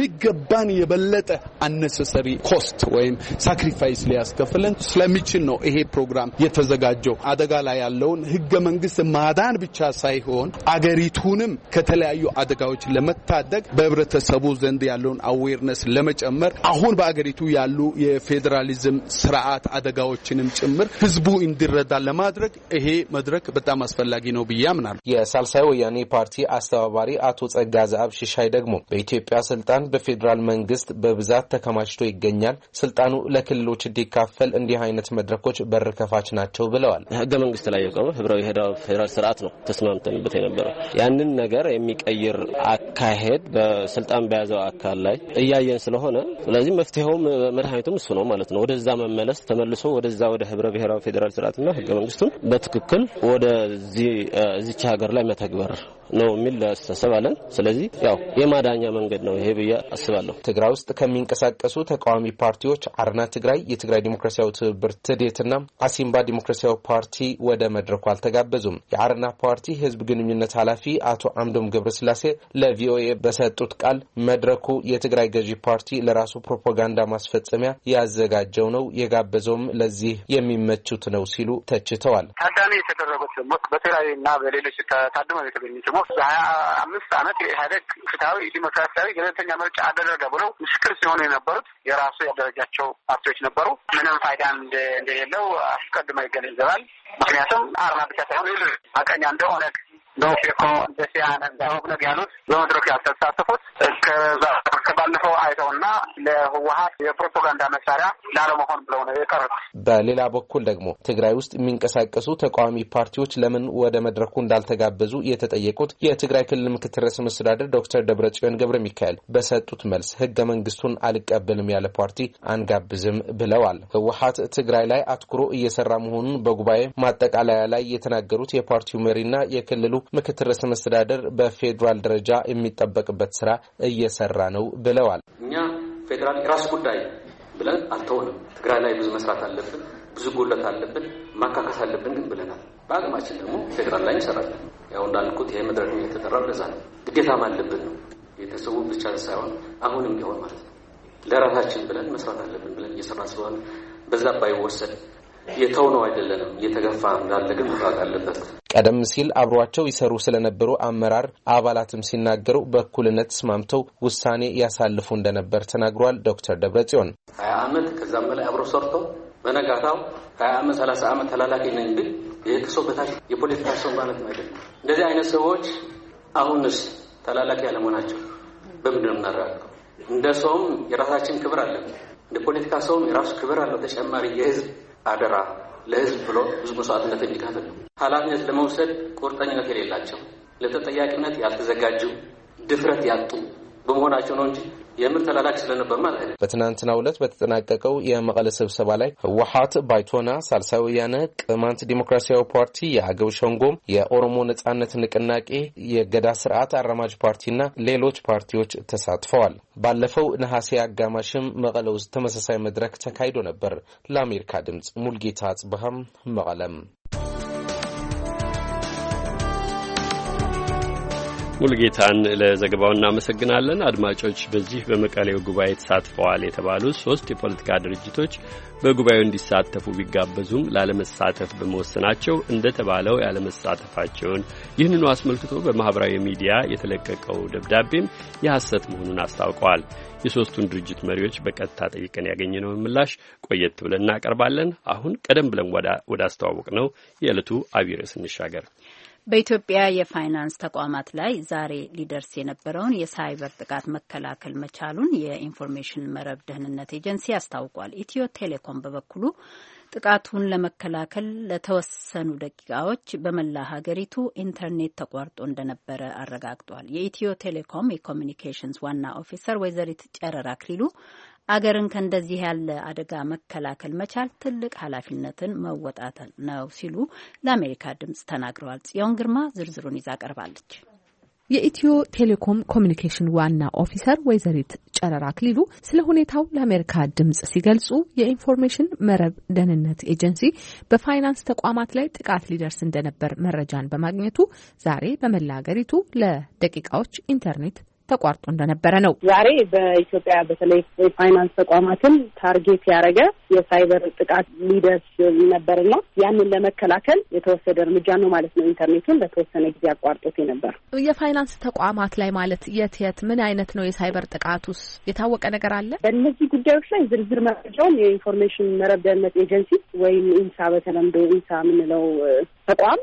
ከሚገባን የበለጠ unnecessary ኮስት ወይም ሳክሪፋይስ ሊያስከፍለን ስለሚችል ነው ይሄ ፕሮግራም የተዘጋጀው። አደጋ ላይ ያለውን ህገ መንግስት ማዳን ብቻ ሳይሆን አገሪቱንም ከተለያዩ አደጋዎች ለመታደግ በህብረተሰቡ ዘንድ ያለውን አዌርነስ ለመጨመር አሁን በአገሪቱ ያሉ የፌዴራሊዝም ስርዓት አደጋዎችንም ጭምር ህዝቡ እንዲረዳ ለማድረግ ይሄ መድረክ በጣም አስፈላጊ ነው ብዬ አምናለሁ። የሳልሳይ ወያኔ ፓርቲ አስተባባሪ አቶ ጸጋ ዘአብ ሽሻይ ደግሞ በኢትዮጵያ ስልጣን በፌዴራል መንግስት በብዛት ተከማችቶ ይገኛል፣ ስልጣኑ ለክልሎች እንዲካፈል እንዲህ አይነት መድረኮች በር ከፋች ናቸው ብለዋል። ህገ መንግስት ላይ የቆመው ህብራዊ ፌዴራል ስርዓት ነው ተስማምተንበት የነበረው። ያንን ነገር የሚቀይር አካሄድ በስልጣን በያዘው አካል ላይ እያየን ስለሆነ ስለዚህ መፍትሄውም መድኃኒቱም እሱ ነው ማለት ነው። ወደዛ መመለስ ተመልሶ ወደዛ ወደ ህብረ ብሔራዊ ፌዴራል ስርዓትና ህገ መንግስቱን በትክክል ወደዚህ እዚች ሀገር ላይ መተግበር ነው የሚል አስተሳሰብ አለን። ስለዚህ ያው የማዳኛ መንገድ ነው ይሄ ብዬ አስባለሁ። ትግራይ ውስጥ ከሚንቀሳቀሱ ተቃዋሚ ፓርቲዎች አረና ትግራይ፣ የትግራይ ዲሞክራሲያዊ ትብብር ትዴትና አሲምባ ዲሞክራሲያዊ ፓርቲ ወደ መድረኩ አልተጋበዙም። የአረና ፓርቲ ህዝብ ግንኙነት ኃላፊ አቶ አምዶም ገብረስላሴ ለቪኦኤ በሰጡት ቃል መድረኩ የትግራይ ገዢ ፓርቲ ለራሱ ፕሮፓጋንዳ ማስፈጸሚያ ያዘጋጀው ነው፣ የጋበዘውም ለዚህ የሚመቹት ነው ሲሉ ተችተዋል። ታዳሚ የተደረጉት በትግራይና በሌሎች ታድመው የተገኙት ሀያ አምስት ዓመት የኢህአዴግ ፍትሃዊ ዲሞክራሲያዊ ገለልተኛ ምርጫ አደረገ ብለው ምስክር ሲሆኑ የነበሩት የራሱ ያደረጃቸው ፓርቲዎች ነበሩ። ምንም ፋይዳ እንደሌለው አስቀድሞ ይገነዘባል። ምክንያቱም አርማ ብቻ ሳይሆን ሌሎች አቀኛ እንደ ኦነግ ዶፌኮ ደሲያን እንደሆነ ያሉት በመድረኩ ያልተሳተፉት ከባለፈው አይተውና ለህወሓት የፕሮፓጋንዳ መሳሪያ ላለመሆን ብለው ነው የቀሩት። በሌላ በኩል ደግሞ ትግራይ ውስጥ የሚንቀሳቀሱ ተቃዋሚ ፓርቲዎች ለምን ወደ መድረኩ እንዳልተጋበዙ የተጠየቁት የትግራይ ክልል ምክትል ርዕሰ መስተዳድር ዶክተር ደብረጽዮን ገብረ ሚካኤል በሰጡት መልስ ህገ መንግስቱን አልቀበልም ያለ ፓርቲ አንጋብዝም ብለዋል። ህወሓት ትግራይ ላይ አትኩሮ እየሰራ መሆኑን በጉባኤ ማጠቃለያ ላይ የተናገሩት የፓርቲው መሪና የክልሉ ምክትል ርዕሰ መስተዳድር በፌዴራል ደረጃ የሚጠበቅበት ስራ እየሰራ ነው ብለዋል። እኛ ፌዴራል የራስ ጉዳይ ብለን አልተውንም። ትግራይ ላይ ብዙ መስራት አለብን፣ ብዙ ጎለት አለብን፣ ማካካስ አለብን ግን ብለናል። በአቅማችን ደግሞ ፌዴራል ላይ እንሰራለን። ያው እንዳልኩት ይሄ መድረክ የተጠራው ለዛ ነው። ግዴታም አለብን ነው የተሰቡ ብቻ ሳይሆን አሁንም ቢሆን ማለት ነው ለራሳችን ብለን መስራት አለብን ብለን እየሰራን ስለሆነ በዛ ባይወሰድ የተው ነው አይደለም እየተገፋ እንዳለ ግን መፍራት አለበት። ቀደም ሲል አብሯቸው ይሰሩ ስለነበሩ አመራር አባላትም ሲናገሩ በእኩልነት ተስማምተው ውሳኔ ያሳልፉ እንደነበር ተናግሯል። ዶክተር ደብረጽዮን ሀያ ዓመት ከዛም በላይ አብሮ ሰርተው በነጋታው ሀያ ዓመት ሰላሳ ዓመት ተላላኪ ነኝ ብል የክሶ በታች የፖለቲካ ሰው ማለት ነው አይደለም። እንደዚህ አይነት ሰዎች አሁንስ ተላላኪ ያለመሆናቸው በምንድን ነው የምናረጋግጠው? እንደ ሰውም የራሳችን ክብር አለን፣ እንደ ፖለቲካ ሰውም የራሱ ክብር አለው። ተጨማሪ የህዝብ አደራ ለህዝብ ብሎ ብዙ መስዋዕትነት የሚከፍል ነው። ኃላፊነት ለመውሰድ ቁርጠኝነት የሌላቸው ለተጠያቂነት ያልተዘጋጁ ድፍረት ያጡ በመሆናቸው ነው እንጂ የምር ተላላኪ ስለነበር ማለት ነው። በትናንትናው ዕለት በተጠናቀቀው የመቀለ ስብሰባ ላይ ህወሓት፣ ባይቶና፣ ሳልሳይ ወያነ፣ ቅማንት ዲሞክራሲያዊ ፓርቲ፣ የአገው ሸንጎም፣ የኦሮሞ ነጻነት ንቅናቄ፣ የገዳ ስርዓት አራማጅ ፓርቲና ሌሎች ፓርቲዎች ተሳትፈዋል። ባለፈው ነሐሴ አጋማሽም መቀለ ውስጥ ተመሳሳይ መድረክ ተካሂዶ ነበር። ለአሜሪካ ድምጽ ሙልጌታ አጽብሃም መቀለም። ሙልጌታን ለዘገባው እናመሰግናለን። አድማጮች በዚህ በመቀሌው ጉባኤ ተሳትፈዋል የተባሉ ሶስት የፖለቲካ ድርጅቶች በጉባኤው እንዲሳተፉ ቢጋበዙም ላለመሳተፍ በመወሰናቸው እንደተባለው ያለመሳተፋቸውን ይህንኑ አስመልክቶ በማህበራዊ ሚዲያ የተለቀቀው ደብዳቤም የሐሰት መሆኑን አስታውቀዋል። የሶስቱን ድርጅት መሪዎች በቀጥታ ጠይቀን ያገኘነውን ምላሽ ቆየት ብለን እናቀርባለን። አሁን ቀደም ብለን ወደ አስተዋወቅ ነው የዕለቱ አብይ ርዕስ እንሻገር። በኢትዮጵያ የፋይናንስ ተቋማት ላይ ዛሬ ሊደርስ የነበረውን የሳይበር ጥቃት መከላከል መቻሉን የኢንፎርሜሽን መረብ ደህንነት ኤጀንሲ አስታውቋል። ኢትዮ ቴሌኮም በበኩሉ ጥቃቱን ለመከላከል ለተወሰኑ ደቂቃዎች በመላ ሀገሪቱ ኢንተርኔት ተቋርጦ እንደነበረ አረጋግጧል። የኢትዮ ቴሌኮም የኮሚኒኬሽንስ ዋና ኦፊሰር ወይዘሪት ጨረራ አክሊሉ አገርን ከእንደዚህ ያለ አደጋ መከላከል መቻል ትልቅ ኃላፊነትን መወጣት ነው ሲሉ ለአሜሪካ ድምጽ ተናግረዋል። ጽዮን ግርማ ዝርዝሩን ይዛ ቀርባለች። የኢትዮ ቴሌኮም ኮሚኒኬሽን ዋና ኦፊሰር ወይዘሪት ጨረራ አክሊሉ ስለ ሁኔታው ለአሜሪካ ድምጽ ሲገልጹ የኢንፎርሜሽን መረብ ደህንነት ኤጀንሲ በፋይናንስ ተቋማት ላይ ጥቃት ሊደርስ እንደነበር መረጃን በማግኘቱ ዛሬ በመላ ሀገሪቱ ለደቂቃዎች ኢንተርኔት ተቋርጦ እንደነበረ ነው። ዛሬ በኢትዮጵያ በተለይ የፋይናንስ ተቋማትን ታርጌት ያደረገ የሳይበር ጥቃት ሊደርስ ነበርና ያንን ለመከላከል የተወሰደ እርምጃ ነው ማለት ነው። ኢንተርኔቱን ለተወሰነ ጊዜ አቋርጦት ነበር። የፋይናንስ ተቋማት ላይ ማለት የት የት ምን አይነት ነው የሳይበር ጥቃቱስ የታወቀ ነገር አለ? በእነዚህ ጉዳዮች ላይ ዝርዝር መረጃውን የኢንፎርሜሽን መረብ ደህንነት ኤጀንሲ ወይም ኢንሳ በተለምዶ ኢንሳ የምንለው ተቋም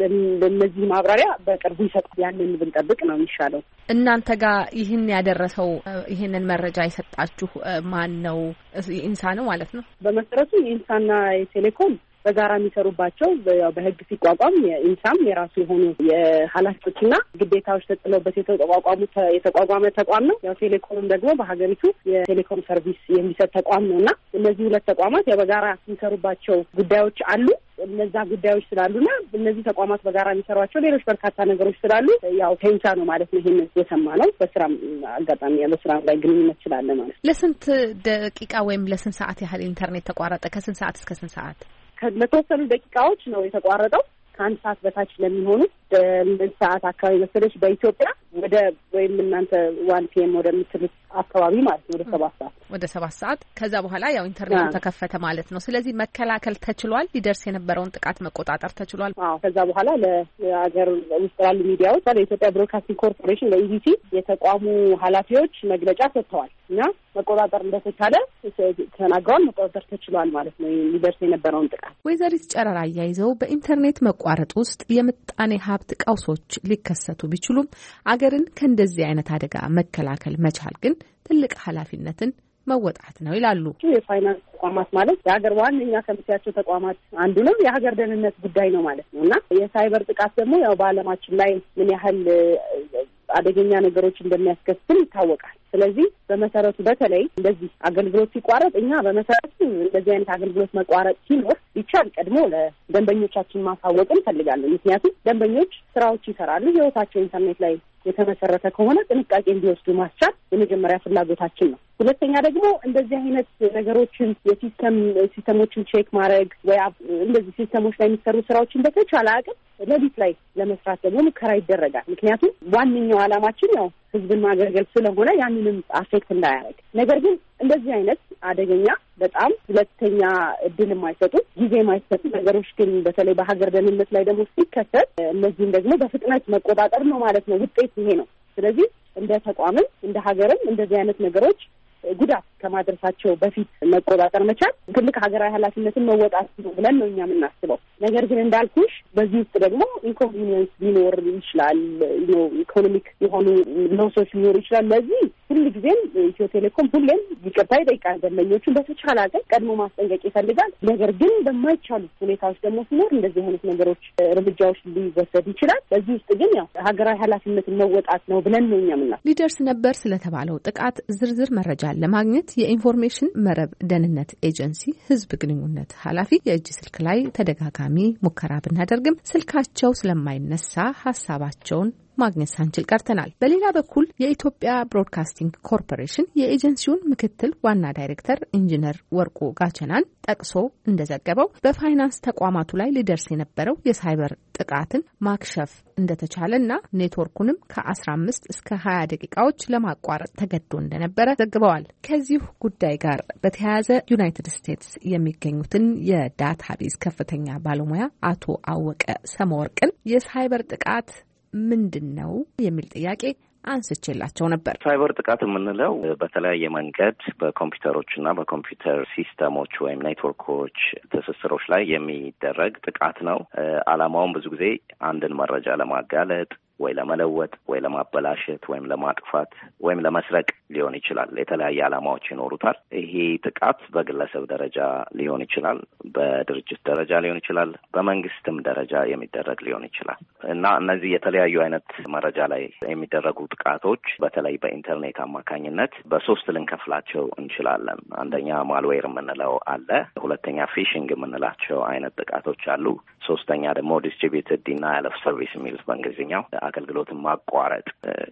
ለነዚህ ማብራሪያ በቅርቡ ይሰጣል። ያንን ብንጠብቅ ነው የሚሻለው። እናንተ ጋር ይህን ያደረሰው ይህንን መረጃ የሰጣችሁ ማን ነው? ኢንሳ ነው ማለት ነው። በመሰረቱ ኢንሳና የቴሌኮም በጋራ የሚሰሩባቸው ያው በህግ ሲቋቋም የኢንሳም የራሱ የሆኑ የኃላፊዎችና ግዴታዎች ተጥለውበት የተቋቋሙ የተቋቋመ ተቋም ነው። ያው ቴሌኮምም ደግሞ በሀገሪቱ የቴሌኮም ሰርቪስ የሚሰጥ ተቋም ነውና እነዚህ ሁለት ተቋማት ያው በጋራ የሚሰሩባቸው ጉዳዮች አሉ። እነዛ ጉዳዮች ስላሉና እነዚህ ተቋማት በጋራ የሚሰሯቸው ሌሎች በርካታ ነገሮች ስላሉ ያው ከኢንሳ ነው ማለት ነው ይሄን የሰማ ነው። በስራም አጋጣሚ ያለ ስራ ላይ ግንኙነት ስላለ ማለት ነው። ለስንት ደቂቃ ወይም ለስንት ሰዓት ያህል ኢንተርኔት ተቋረጠ? ከስንት ሰዓት እስከ ስንት ሰዓት? ለተወሰኑ ደቂቃዎች ነው የተቋረጠው። ከአንድ ሰዓት በታች ለሚሆኑ በምን ሰዓት አካባቢ መሰለሽ በኢትዮጵያ ወደ ወይም እናንተ ዋን ፒኤም ወደ ምትሉት አካባቢ ማለት ነው ወደ ሰባት ሰዓት ወደ ሰባት ሰዓት ከዛ በኋላ ያው ኢንተርኔቱ ተከፈተ ማለት ነው። ስለዚህ መከላከል ተችሏል። ሊደርስ የነበረውን ጥቃት መቆጣጠር ተችሏል። አዎ ከዛ በኋላ ለሀገር ውስጥ ያሉ ሚዲያዎች ለኢትዮጵያ ብሮድካስቲንግ ኮርፖሬሽን ለኢቢሲ የተቋሙ ኃላፊዎች መግለጫ ሰጥተዋል እና መቆጣጠር እንደተቻለ ተናግረዋል። መቆጣጠር ተችሏል ማለት ነው ሊደርስ የነበረውን ጥቃት። ወይዘሪት ጨረራ አያይዘው በኢንተርኔት መቋረጥ ውስጥ የምጣኔ ሀብት ቀውሶች ሊከሰቱ ቢችሉም አገርን ከእንደዚህ አይነት አደጋ መከላከል መቻል ግን ትልቅ ኃላፊነትን መወጣት ነው ይላሉ። የፋይናንስ ተቋማት ማለት የሀገር ዋነኛ ከምትያቸው ተቋማት አንዱ ነው። የሀገር ደህንነት ጉዳይ ነው ማለት ነው እና የሳይበር ጥቃት ደግሞ ያው በዓለማችን ላይ ምን ያህል አደገኛ ነገሮች እንደሚያስከትል ይታወቃል። ስለዚህ በመሰረቱ በተለይ እንደዚህ አገልግሎት ሲቋረጥ እኛ በመሰረቱ እንደዚህ አይነት አገልግሎት መቋረጥ ሲኖር ይቻል ቀድሞ ለደንበኞቻችን ማሳወቅ እንፈልጋለን። ምክንያቱም ደንበኞች ስራዎች ይሰራሉ። ህይወታቸው ኢንተርኔት ላይ የተመሰረተ ከሆነ ጥንቃቄ እንዲወስዱ ማስቻል የመጀመሪያ ፍላጎታችን ነው። ሁለተኛ ደግሞ እንደዚህ አይነት ነገሮችን የሲስተም ሲስተሞችን ቼክ ማድረግ ወይ እንደዚህ ሲስተሞች ላይ የሚሰሩ ስራዎችን በተቻለ አቅም ሌሊት ላይ ለመስራት ደግሞ ሙከራ ይደረጋል። ምክንያቱም ዋነኛው ዓላማችን ያው ህዝብን ማገልገል ስለሆነ ያንንም አፌክት እንዳያደርግ። ነገር ግን እንደዚህ አይነት አደገኛ በጣም ሁለተኛ እድል የማይሰጡ ጊዜ የማይሰጡ ነገሮች ግን በተለይ በሀገር ደህንነት ላይ ደግሞ ሲከሰት እነዚህም ደግሞ በፍጥነት መቆጣጠር ነው ማለት ነው። ውጤት ይሄ ነው። ስለዚህ እንደ ተቋምም እንደ ሀገርም እንደዚህ አይነት ነገሮች ጉዳት ከማድረሳቸው በፊት መቆጣጠር መቻል ትልቅ ሀገራዊ ኃላፊነትን መወጣት ነው ብለን ነው እኛ የምናስበው። ነገር ግን እንዳልኩሽ በዚህ ውስጥ ደግሞ ኢንኮንቪኒየንስ ሊኖር ይችላል፣ ኢኮኖሚክ የሆኑ ሎሶች ሊኖር ይችላል። ለዚህ ሁልጊዜም ኢትዮ ቴሌኮም ሁሌም ይቅርታ ይጠይቃል። ደንበኞቹን በተቻለ አቅም ቀድሞ ማስጠንቀቅ ይፈልጋል። ነገር ግን በማይቻሉ ሁኔታዎች ደግሞ ሲኖር እንደዚህ አይነት ነገሮች እርምጃዎች ሊወሰድ ይችላል። በዚህ ውስጥ ግን ያው ሀገራዊ ኃላፊነትን መወጣት ነው ብለን ነው እኛ የምናስበው። ሊደርስ ነበር ስለተባለው ጥቃት ዝርዝር መረጃ ለማግኘት የኢንፎርሜሽን መረብ ደህንነት ኤጀንሲ ህዝብ ግንኙነት ኃላፊ የእጅ ስልክ ላይ ተደጋጋሚ ሙከራ ብናደርግም ስልካቸው ስለማይነሳ ሀሳባቸውን ማግኘት ሳንችል ቀርተናል። በሌላ በኩል የኢትዮጵያ ብሮድካስቲንግ ኮርፖሬሽን የኤጀንሲውን ምክትል ዋና ዳይሬክተር ኢንጂነር ወርቁ ጋቸናን ጠቅሶ እንደዘገበው በፋይናንስ ተቋማቱ ላይ ሊደርስ የነበረው የሳይበር ጥቃትን ማክሸፍ እንደተቻለና ኔትወርኩንም ከአስራ አምስት እስከ ሀያ ደቂቃዎች ለማቋረጥ ተገዶ እንደነበረ ዘግበዋል። ከዚሁ ጉዳይ ጋር በተያያዘ ዩናይትድ ስቴትስ የሚገኙትን የዳታቤዝ ከፍተኛ ባለሙያ አቶ አወቀ ሰመወርቅን የሳይበር ጥቃት ምንድን ነው የሚል ጥያቄ አንስቼላቸው ነበር። ሳይበር ጥቃት የምንለው በተለያየ መንገድ በኮምፒውተሮች እና በኮምፒውተር ሲስተሞች ወይም ኔትወርኮች ትስስሮች ላይ የሚደረግ ጥቃት ነው። ዓላማውን ብዙ ጊዜ አንድን መረጃ ለማጋለጥ ወይ ለመለወጥ ወይ ለማበላሸት ወይም ለማጥፋት ወይም ለመስረቅ ሊሆን ይችላል። የተለያየ ዓላማዎች ይኖሩታል። ይሄ ጥቃት በግለሰብ ደረጃ ሊሆን ይችላል፣ በድርጅት ደረጃ ሊሆን ይችላል፣ በመንግስትም ደረጃ የሚደረግ ሊሆን ይችላል እና እነዚህ የተለያዩ አይነት መረጃ ላይ የሚደረጉ ጥቃቶች በተለይ በኢንተርኔት አማካኝነት በሶስት ልንከፍላቸው እንችላለን። አንደኛ ማልዌር የምንለው አለ። ሁለተኛ ፊሽንግ የምንላቸው አይነት ጥቃቶች አሉ። ሶስተኛ ደግሞ ዲስትሪቢዩትድ ዲናይል ኦፍ ሰርቪስ የሚል በእንግሊዝኛው አገልግሎትን ማቋረጥ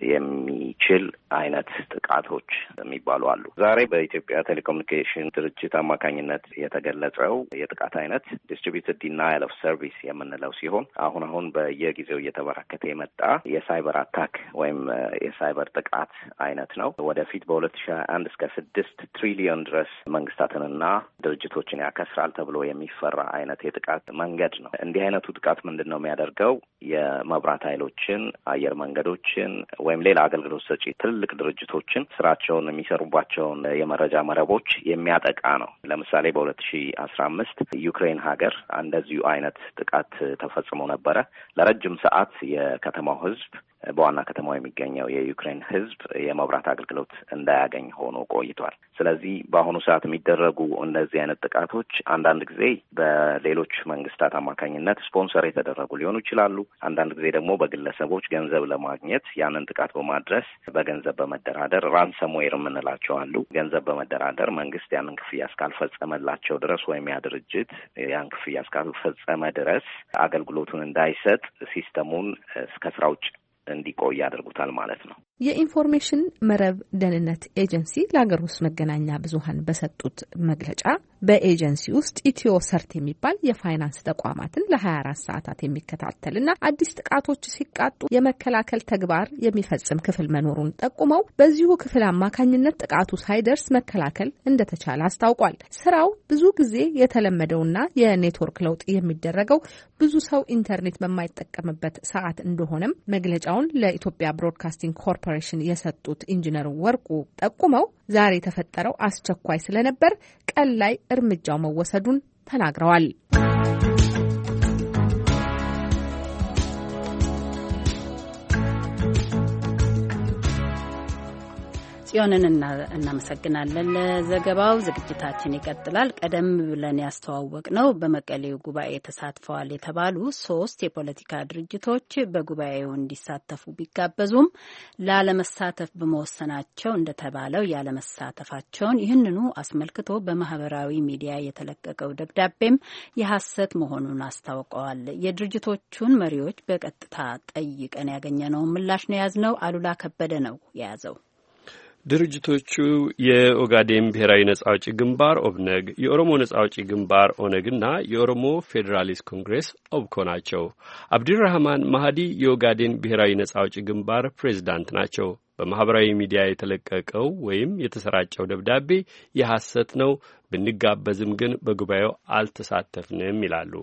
የሚችል አይነት ጥቃቶች የሚባሉ አሉ። ዛሬ በኢትዮጵያ ቴሌኮሙኒኬሽን ድርጅት አማካኝነት የተገለጸው የጥቃት አይነት ዲስትሪቢዩትድ ዲናይል ኦፍ ሰርቪስ የምንለው ሲሆን አሁን አሁን በየጊዜው እየተበራከተ የመጣ የሳይበር አታክ ወይም የሳይበር ጥቃት አይነት ነው። ወደፊት በሁለት ሺህ አንድ እስከ ስድስት ትሪሊዮን ድረስ መንግስታትንና ድርጅቶችን ያከስራል ተብሎ የሚፈራ አይነት የጥቃት መንገድ ነው። እንዲህ አይነቱ ጥቃት ምንድን ነው የሚያደርገው? የመብራት ኃይሎችን፣ አየር መንገዶችን ወይም ሌላ አገልግሎት ሰጪ ትልልቅ ድርጅቶችን ስራቸውን የሚሰሩባቸውን የመረጃ መረቦች የሚያጠቃ ነው። ለምሳሌ በሁለት ሺህ አስራ አምስት ዩክሬን ሀገር እንደዚሁ አይነት ጥቃት ተፈጽሞ ነበረ። ለረጅም ሰዓት የከተማው ህዝብ በዋና ከተማው የሚገኘው የዩክሬን ህዝብ የመብራት አገልግሎት እንዳያገኝ ሆኖ ቆይቷል። ስለዚህ በአሁኑ ሰዓት የሚደረጉ እንደዚህ አይነት ጥቃቶች አንዳንድ ጊዜ በሌሎች መንግስታት አማካኝነት ስፖንሰር የተደረጉ ሊሆኑ ይችላሉ። አንዳንድ ጊዜ ደግሞ በግለሰቦች ገንዘብ ለማግኘት ያንን ጥቃት በማድረስ በገንዘብ በመደራደር ራንሰምዌር የምንላቸው አሉ። ገንዘብ በመደራደር መንግስት ያንን ክፍያ እስካልፈጸመላቸው ድረስ ወይም ያ ድርጅት ያን ክፍያ እስካልፈጸመ ድረስ አገልግሎቱን እንዳይሰጥ ሲስተሙን እስከ ስራ ውጭ እንዲቆይ ያደርጉታል ማለት ነው። የኢንፎርሜሽን መረብ ደህንነት ኤጀንሲ ለሀገር ውስጥ መገናኛ ብዙኃን በሰጡት መግለጫ በኤጀንሲ ውስጥ ኢትዮ ሰርት የሚባል የፋይናንስ ተቋማትን ለሀያ አራት ሰዓታት የሚከታተልና አዲስ ጥቃቶች ሲቃጡ የመከላከል ተግባር የሚፈጽም ክፍል መኖሩን ጠቁመው በዚሁ ክፍል አማካኝነት ጥቃቱ ሳይደርስ መከላከል እንደተቻለ አስታውቋል። ስራው ብዙ ጊዜ የተለመደውና የኔትወርክ ለውጥ የሚደረገው ብዙ ሰው ኢንተርኔት በማይጠቀምበት ሰዓት እንደሆነም መግለጫውን ለኢትዮጵያ ብሮድካስቲንግ ኮርፖሬሽን የሰጡት ኢንጂነር ወርቁ ጠቁመው ዛሬ የተፈጠረው አስቸኳይ ስለነበር ቀን ላይ እርምጃው መወሰዱን ተናግረዋል። ጽዮንን እናመሰግናለን ለዘገባው። ዝግጅታችን ይቀጥላል። ቀደም ብለን ያስተዋወቅ ነው በመቀሌው ጉባኤ ተሳትፈዋል የተባሉ ሶስት የፖለቲካ ድርጅቶች በጉባኤው እንዲሳተፉ ቢጋበዙም ላለመሳተፍ በመወሰናቸው እንደተባለው ያለመሳተፋቸውን ይህንኑ አስመልክቶ በማህበራዊ ሚዲያ የተለቀቀው ደብዳቤም የሐሰት መሆኑን አስታውቀዋል። የድርጅቶቹን መሪዎች በቀጥታ ጠይቀን ያገኘነውን ምላሽ ነው የያዝነው። አሉላ ከበደ ነው የያዘው። ድርጅቶቹ የኦጋዴን ብሔራዊ ነጻ አውጪ ግንባር ኦብነግ፣ የኦሮሞ ነጻ አውጪ ግንባር ኦነግና የኦሮሞ ፌዴራሊስት ኮንግሬስ ኦብኮ ናቸው። አብዲራህማን ማህዲ የኦጋዴን ብሔራዊ ነጻ አውጪ ግንባር ፕሬዝዳንት ናቸው። በማህበራዊ ሚዲያ የተለቀቀው ወይም የተሰራጨው ደብዳቤ የሐሰት ነው፣ ብንጋበዝም ግን በጉባኤው አልተሳተፍንም ይላሉ።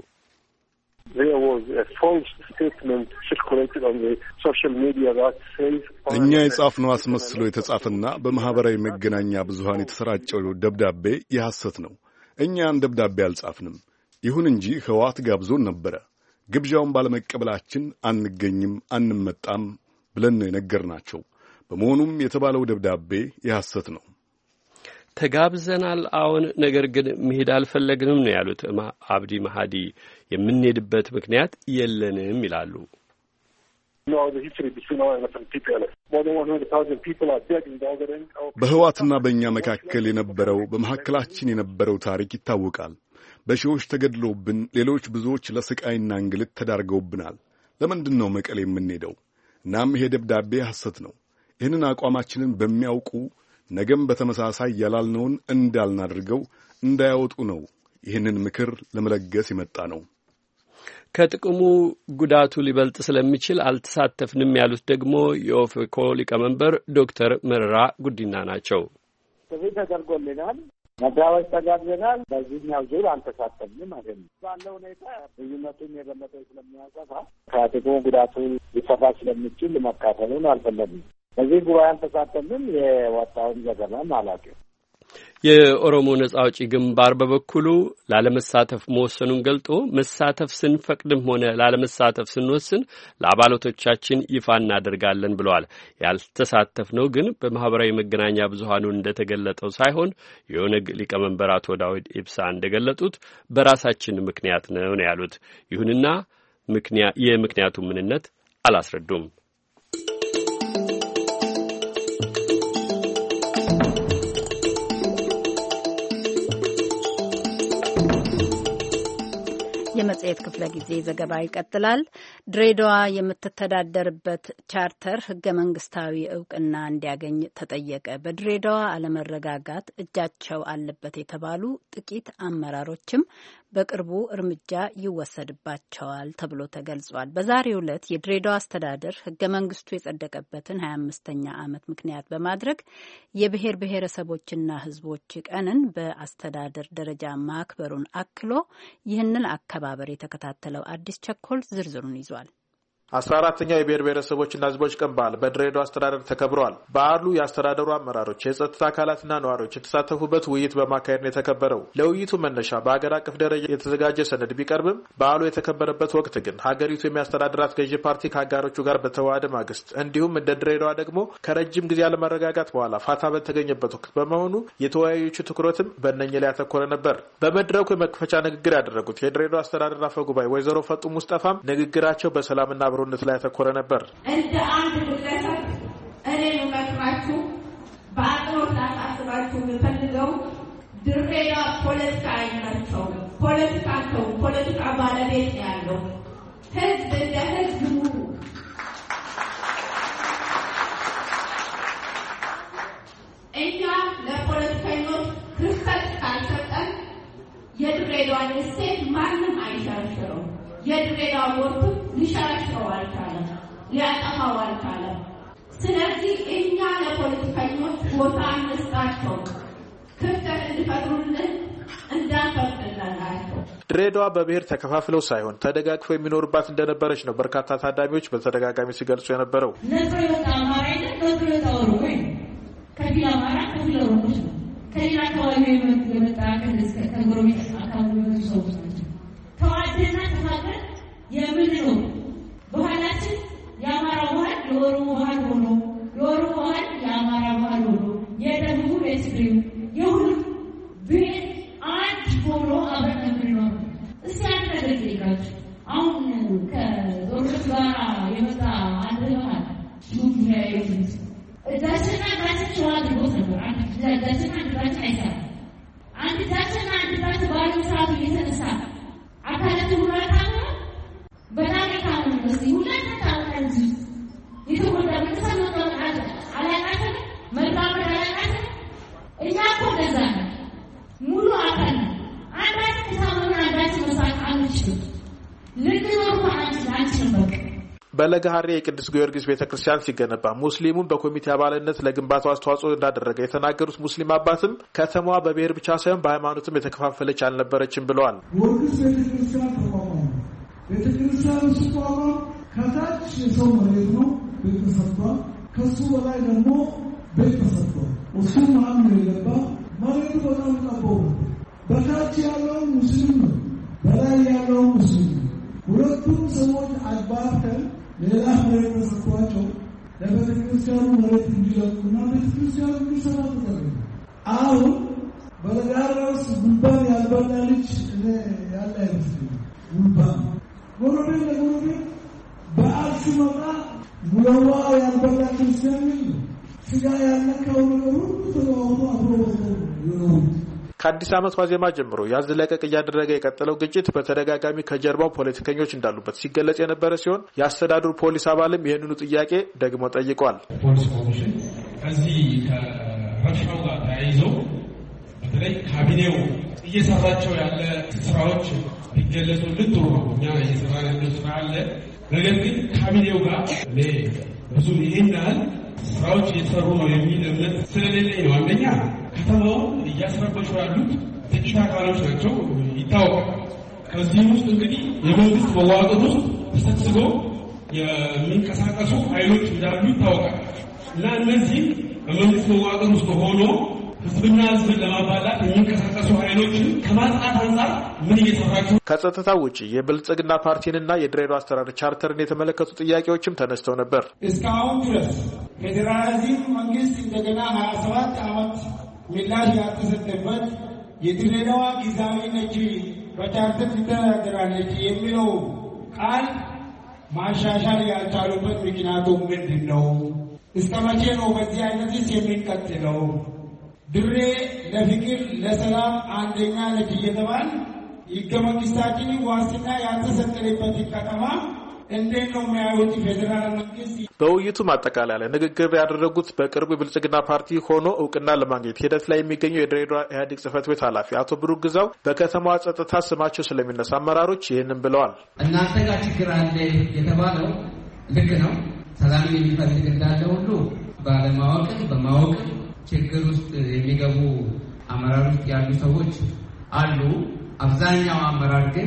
እኛ የጻፍነው አስመስሎ የተጻፈና በማህበራዊ መገናኛ ብዙሃን የተሰራጨው ደብዳቤ የሐሰት ነው። እኛን ደብዳቤ አልጻፍንም። ይሁን እንጂ ህወሓት ጋብዞን ነበረ። ግብዣውን ባለመቀበላችን አንገኝም፣ አንመጣም ብለን ነው የነገርናቸው። በመሆኑም የተባለው ደብዳቤ የሐሰት ነው። ተጋብዘናል፣ አሁን ነገር ግን መሄድ አልፈለግንም ነው ያሉት አብዲ ማህዲ። የምንሄድበት ምክንያት የለንም ይላሉ። በህዋትና በእኛ መካከል የነበረው በመካከላችን የነበረው ታሪክ ይታወቃል። በሺዎች ተገድለውብን፣ ሌሎች ብዙዎች ለስቃይና እንግልት ተዳርገውብናል። ለምንድን ነው መቀሌ የምንሄደው? እናም ይሄ ደብዳቤ ሐሰት ነው። ይህንን አቋማችንን በሚያውቁ ነገም በተመሳሳይ ያላልነውን እንዳልናድርገው እንዳያወጡ ነው ይህንን ምክር ለመለገስ የመጣ ነው። ከጥቅሙ ጉዳቱ ሊበልጥ ስለሚችል አልተሳተፍንም ያሉት ደግሞ የኦፌኮ ሊቀመንበር ዶክተር መረራ ጉዲና ናቸው። ስለዚህ ተደርጎልናል፣ መዳወስ ተጋብዘናል። በዚህኛው ዙር አልተሳተፍንም ማለት ነው። ባለው ሁኔታ ልዩነቱን የበለጠ ስለሚያሰፋ ከጥቅሙ ጉዳቱ ሊሰፋ ስለሚችል መካፈሉን አልፈለግንም። በዚህ ጉባኤ አልተሳተፍንም። የወጣውን ዘገባም አላውቅም። የኦሮሞ ነጻ አውጪ ግንባር በበኩሉ ላለመሳተፍ መወሰኑን ገልጦ መሳተፍ ስንፈቅድም ሆነ ላለመሳተፍ ስንወስን ለአባላቶቻችን ይፋ እናደርጋለን ብለዋል። ያልተሳተፍነው ግን በማህበራዊ መገናኛ ብዙሃኑ እንደተገለጠው ሳይሆን የኦነግ ሊቀመንበር አቶ ዳዊት ኢብሳ እንደገለጡት በራሳችን ምክንያት ነው ነው ያሉት። ይሁንና ምክንያት የምክንያቱ ምንነት አላስረዱም። የመጽሔት ክፍለ ጊዜ ዘገባ ይቀጥላል። ድሬዳዋ የምትተዳደርበት ቻርተር ህገ መንግስታዊ እውቅና እንዲያገኝ ተጠየቀ። በድሬዳዋ አለመረጋጋት እጃቸው አለበት የተባሉ ጥቂት አመራሮችም በቅርቡ እርምጃ ይወሰድባቸዋል ተብሎ ተገልጿል። በዛሬው ዕለት የድሬዳዋ አስተዳደር ህገ መንግስቱ የጸደቀበትን ሀያ አምስተኛ ዓመት ምክንያት በማድረግ የብሔር ብሔረሰቦችና ህዝቦች ቀንን በአስተዳደር ደረጃ ማክበሩን አክሎ ይህንን አከባበር የተከታተለው አዲስ ቸኮል ዝርዝሩን ይዟል። አስራ አራተኛው የብሔር ብሔረሰቦችና ህዝቦች ቀን በዓል በድሬዳዋ አስተዳደር ተከብሯል። በዓሉ የአስተዳደሩ አመራሮች፣ የጸጥታ አካላትና ነዋሪዎች የተሳተፉበት ውይይት በማካሄድ ነው የተከበረው። ለውይይቱ መነሻ በአገር አቀፍ ደረጃ የተዘጋጀ ሰነድ ቢቀርብም በዓሉ የተከበረበት ወቅት ግን ሀገሪቱ የሚያስተዳድራት ገዢ ፓርቲ ከአጋሮቹ ጋር በተዋሃደ ማግስት እንዲሁም እንደ ድሬዳዋ ደግሞ ከረጅም ጊዜ አለመረጋጋት በኋላ ፋታ በተገኘበት ወቅት በመሆኑ የተወያዮቹ ትኩረትም በእነኚህ ላይ ያተኮረ ነበር። በመድረኩ የመክፈቻ ንግግር ያደረጉት የድሬዳዋ አስተዳደር አፈ ጉባኤ ወይዘሮ ፈጡ ሙስጠፋም ንግግራቸው በሰላምና ነት ላይ ያተኮረ ነበር። እንደ አንድ ግለሰብ እኔ መክራችሁ በአጥሮት ላሳስባችሁ የምፈልገው ድሬዳዋ ፖለቲካ አይመቸው፣ ፖለቲካ ነው፣ ፖለቲካ ባለቤት ያለው ህዝብ እንደ ህዝብ ኑሩ። እኛ ለፖለቲከኞች ክፍተት ካልሰጠን የድሬዳዋን እሴት ማንም አይሸርሽረው። የድሬዳዋ ወርቱ ሊሸረሽረው አልቻለም፣ ሊያጠፋው አልቻለም። ስለዚህ እኛ ለፖለቲከኞች ቦታ እንስጣቸው፣ ክፍተት እንዲፈጥሩልን እንዳንፈቅድላቸው። ድሬዳዋ በብሔር ተከፋፍለው ሳይሆን ተደጋግፈው የሚኖርባት እንደነበረች ነው በርካታ ታዳሚዎች በተደጋጋሚ ሲገልጹ የነበረው። ነጥሮ የወጣ አማራ አይደል? ነጥሮ የወጣ ኦሮሞ ወይ ከፊል አማራ ከፊል ኦሮሞች ነው። ከሌላ አካባቢ የመጣ ከጎረቤት አካባቢ የመጡ ሰዎች ናቸው። ተዋደና ተፋቀር የምንኖር ባህላችን የአማራ ባህል የኦሮሞ ባህል ሆኖ የኦሮሞ ባህል የአማራ ባህል ሆኖ የደቡብ ኤክስትሪም የሁሉም ብሔር አንድ ሆኖ አብረን የምንኖር። እስኪ አንድ ነገር ጠይቃችሁ አሁን ከጦርነት ጋር የመጣ አንድ ባህል ዩክሬን እዳችንና እዳችን ሸዋ አድርጎት ነበር። እዳችንና እዳችን አይሰራም። አንድ እዳችንና እዳችን ባሉ ሰዓቱ እየተነሳ አካላት ሁላታ በጣም የታመኑ በዚህ ሁላታ ታውቃለች። የተወዳ ምንሰማ አለ አላቃተ መልካም አላቃተ እኛ እኮ ገዛ ነው ሙሉ አካል አንዳች ከታመኑ አንዳች መስዋዕት አንችል ልንኖር አንችል አንችል በቃ። በለገሃሬ የቅዱስ ጊዮርጊስ ቤተክርስቲያን ሲገነባ ሙስሊሙን በኮሚቴ አባልነት ለግንባታው አስተዋጽኦ እንዳደረገ የተናገሩት ሙስሊም አባትም ከተማዋ በብሔር ብቻ ሳይሆን በሃይማኖትም የተከፋፈለች አልነበረችም ብለዋል። ጊዮርጊስ ቤተክርስቲያን ተቋቋመ። ቤተክርስቲያኑ ሲቋቋም ከታች የሰው መሬት ነው፣ ቤት ተሰጥቷል። ከሱ በላይ ደግሞ ቤት ተሰጥቷል። እሱ መሀል ነው የገባ። መሬቱ በጣም ጠበው በታች ያለው ሙስሊም ነው፣ በላይ ያለው ሙስሊም ነው። ሁለቱም ሰዎች አባርተን ሌላ መሬት ተሰጥቷቸው ለቤተክርስቲያኑ መሬት እንዲለቁና ቤተክርስቲያኑ እንዲሰራ ተደረገ። አሁን በለጋራስ ጉልባን ያልበላ ልጅ ያለ አይመስልም። ጉልባን ጎረቤት ለጎረቤት በዓል ሲመጣ ጉለዋ ያልበላ ክርስቲያን የለም። ስጋ ያልነካው ነገር ሁሉ ተለዋውጦ አብሮ ይኖሩ። ከአዲስ ዓመት ዋዜማ ጀምሮ ያዝለቀቅ እያደረገ የቀጠለው ግጭት በተደጋጋሚ ከጀርባው ፖለቲከኞች እንዳሉበት ሲገለጽ የነበረ ሲሆን የአስተዳደሩ ፖሊስ አባልም ይህንኑ ጥያቄ ደግሞ ጠይቋል። ፖሊስ ኮሚሽን ከዚህ ከረብሻው ጋር ተያይዘው በተለይ ካቢኔው እየሰራቸው ያለ ስራዎች ቢገለጹ ጥሩ ነው። እኛ እየሰራን ያለው ስራ አለ። ነገር ግን ካቢኔው ጋር እኔ ብዙ ይሄናል ስራዎች እየሰሩ ነው የሚል እምነት ስለሌለኝ ነው። አንደኛ ከተማውን እያስረበሹ ያሉት ጥቂት አካሎች ናቸው ይታወቃል። ከዚህ ውስጥ እንግዲህ የመንግስት መዋቅር ውስጥ ተሰብስቦ የሚንቀሳቀሱ ኃይሎች እንዳሉ ይታወቃል እና እነዚህ በመንግስት መዋቅር ውስጥ ሆኖ ህዝብና ህዝብን ለማባላት የሚንቀሳቀሱ ኃይሎችን ከማጥቃት አንጻር ምን እየሰራችሁ? ከጸጥታ ውጪ የብልጽግና ፓርቲንና የድሬዳዋ አስተዳደር ቻርተርን የተመለከቱ ጥያቄዎችም ተነስተው ነበር። እስካሁን ድረስ ፌዴራሊዝም መንግስት እንደገና ሀያ ሰባት ዓመት ምላሽ ያልተሰጠበት የድሬዳዋ ጊዜያዊ ነች በቻርተር ትተዳደራለች የሚለው ቃል ማሻሻል ያልቻሉበት ምክንያቱ ምንድን ነው? እስከ መቼ ነው በዚህ አይነትስ የሚቀጥለው? ድሬ ለፍቅር ለሰላም አንደኛ ነች እየተባለ ህገ መንግስታችን ዋስትና ያልተሰጠበት ከተማ እንዴት ነው የሚያዩት ፌዴራል መንግስት? በውይይቱ ማጠቃለያ ላይ ንግግር ያደረጉት በቅርቡ የብልጽግና ፓርቲ ሆኖ እውቅና ለማግኘት ሂደት ላይ የሚገኘው የድሬዳዋ ኢህአዴግ ጽህፈት ቤት ኃላፊ አቶ ብሩክ ግዛው በከተማዋ ጸጥታ ስማቸው ስለሚነሳ አመራሮች ይህንን ብለዋል። እናንተ ጋር ችግር አለ የተባለው ልክ ነው። ሰላምን የሚፈልግ እንዳለ ሁሉ ባለማወቅ በማወቅ ችግር ውስጥ የሚገቡ አመራር ውስጥ ያሉ ሰዎች አሉ። አብዛኛው አመራር ግን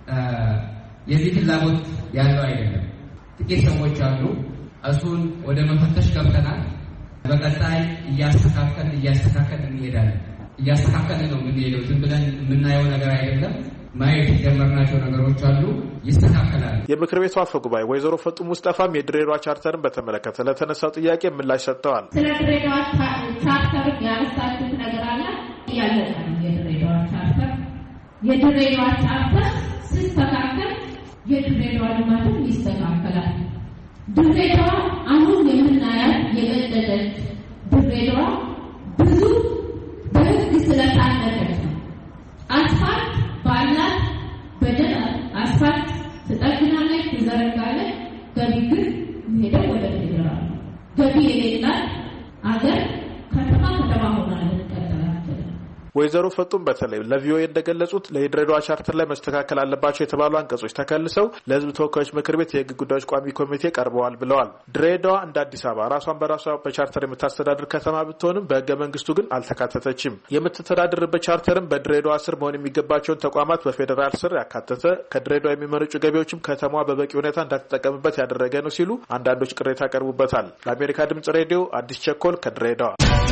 የዚህ ፍላጎት ያለው አይደለም። ጥቂት ሰዎች አሉ። እሱን ወደ መፈተሽ ገብተናል። በቀጣይ እያስተካከልን እያስተካከልን እንሄዳለን። እያስተካከልን ነው የምንሄደው። ዝም ብለን የምናየው ነገር አይደለም። ማየት የጀመርናቸው ነገሮች አሉ፣ ይስተካከላል። የምክር ቤቱ አፈ ጉባኤ ወይዘሮ ፈጡ ሙስጠፋም የድሬዳዋ ቻርተርን በተመለከተ ለተነሳው ጥያቄ ምላሽ ሰጥተዋል። ስለ ድሬዳዋ ቻርተር ያነሳችሁት ነገር አለ ያለ የድሬዳዋ ቻርተር የድሬዳዋ ቻርተር ሲስተካከል የድሬዳዋ ልማትም ይስተካከላል። ድሬዳዋ አሁን የምናያት የገደለች ድሬዳዋ ብዙ በህግ ስለታነቀች ነው። አስፋልት ባላት በደል አስፋልት ትጠግናለች፣ ትዘረጋለች። ገቢ ግን ሄደው ወደ ፌዴራል ገቢ የሌላት አገር ከተማ ከተማ ሆናለች። ወይዘሮ ፈጡም በተለይ ለቪኦኤ እንደገለጹት ለድሬዳዋ ቻርተር ላይ መስተካከል አለባቸው የተባሉ አንቀጾች ተከልሰው ለህዝብ ተወካዮች ምክር ቤት የህግ ጉዳዮች ቋሚ ኮሚቴ ቀርበዋል ብለዋል። ድሬዳዋ እንደ አዲስ አበባ ራሷን በራሷ በቻርተር የምታስተዳድር ከተማ ብትሆንም በህገ መንግስቱ ግን አልተካተተችም። የምትተዳድርበት ቻርተርም በድሬዳዋ ስር መሆን የሚገባቸውን ተቋማት በፌዴራል ስር ያካተተ፣ ከድሬዳዋ የሚመነጩ ገቢዎችም ከተማዋ በበቂ ሁኔታ እንዳትጠቀምበት ያደረገ ነው ሲሉ አንዳንዶች ቅሬታ ያቀርቡበታል። ለአሜሪካ ድምጽ ሬዲዮ አዲስ ቸኮል ከድሬዳዋ።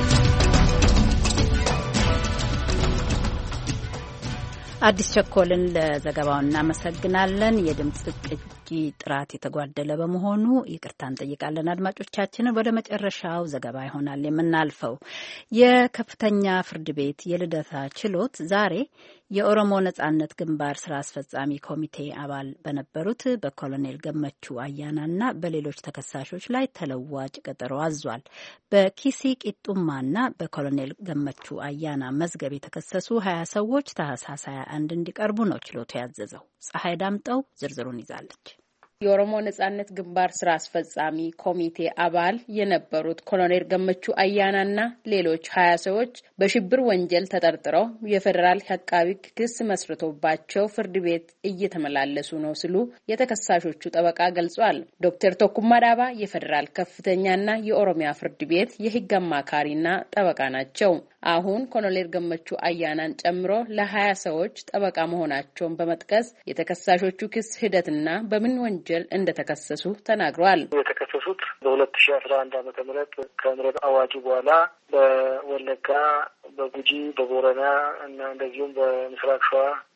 አዲስ ቸኮልን ለዘገባው እናመሰግናለን። የድምጽ ቅጂ ጥራት የተጓደለ በመሆኑ ይቅርታ እንጠይቃለን አድማጮቻችንን። ወደ መጨረሻው ዘገባ ይሆናል የምናልፈው። የከፍተኛ ፍርድ ቤት የልደታ ችሎት ዛሬ የኦሮሞ ነጻነት ግንባር ስራ አስፈጻሚ ኮሚቴ አባል በነበሩት በኮሎኔል ገመቹ አያናና በሌሎች ተከሳሾች ላይ ተለዋጭ ቀጠሮ አዟል። በኪሲ ቂጡማና በኮሎኔል ገመቹ አያና መዝገብ የተከሰሱ ሀያ ሰዎች ታህሳስ ሀያ አንድ እንዲቀርቡ ነው ችሎቱ ያዘዘው። ፀሐይ ዳምጠው ዝርዝሩን ይዛለች። የኦሮሞ ነጻነት ግንባር ስራ አስፈጻሚ ኮሚቴ አባል የነበሩት ኮሎኔል ገመቹ አያናና ሌሎች ሀያ ሰዎች በሽብር ወንጀል ተጠርጥረው የፌዴራል አቃቢ ክስ መስርቶባቸው ፍርድ ቤት እየተመላለሱ ነው ሲሉ የተከሳሾቹ ጠበቃ ገልጿል። ዶክተር ቶኩማ ዳባ የፌዴራል ከፍተኛና የኦሮሚያ ፍርድ ቤት የህግ አማካሪና ጠበቃ ናቸው። አሁን ኮሎኔል ገመቹ አያናን ጨምሮ ለሀያ ሰዎች ጠበቃ መሆናቸውን በመጥቀስ የተከሳሾቹ ክስ ሂደትና በምን ወንጀል እንደተከሰሱ ተናግረዋል። የተከሰሱት በሁለት ሺህ አስራ አንድ ዓመተ ምህረት ከምሕረት አዋጁ በኋላ በወለጋ፣ በጉጂ፣ በቦረና እና እንደዚሁም በምስራቅ ሸዋ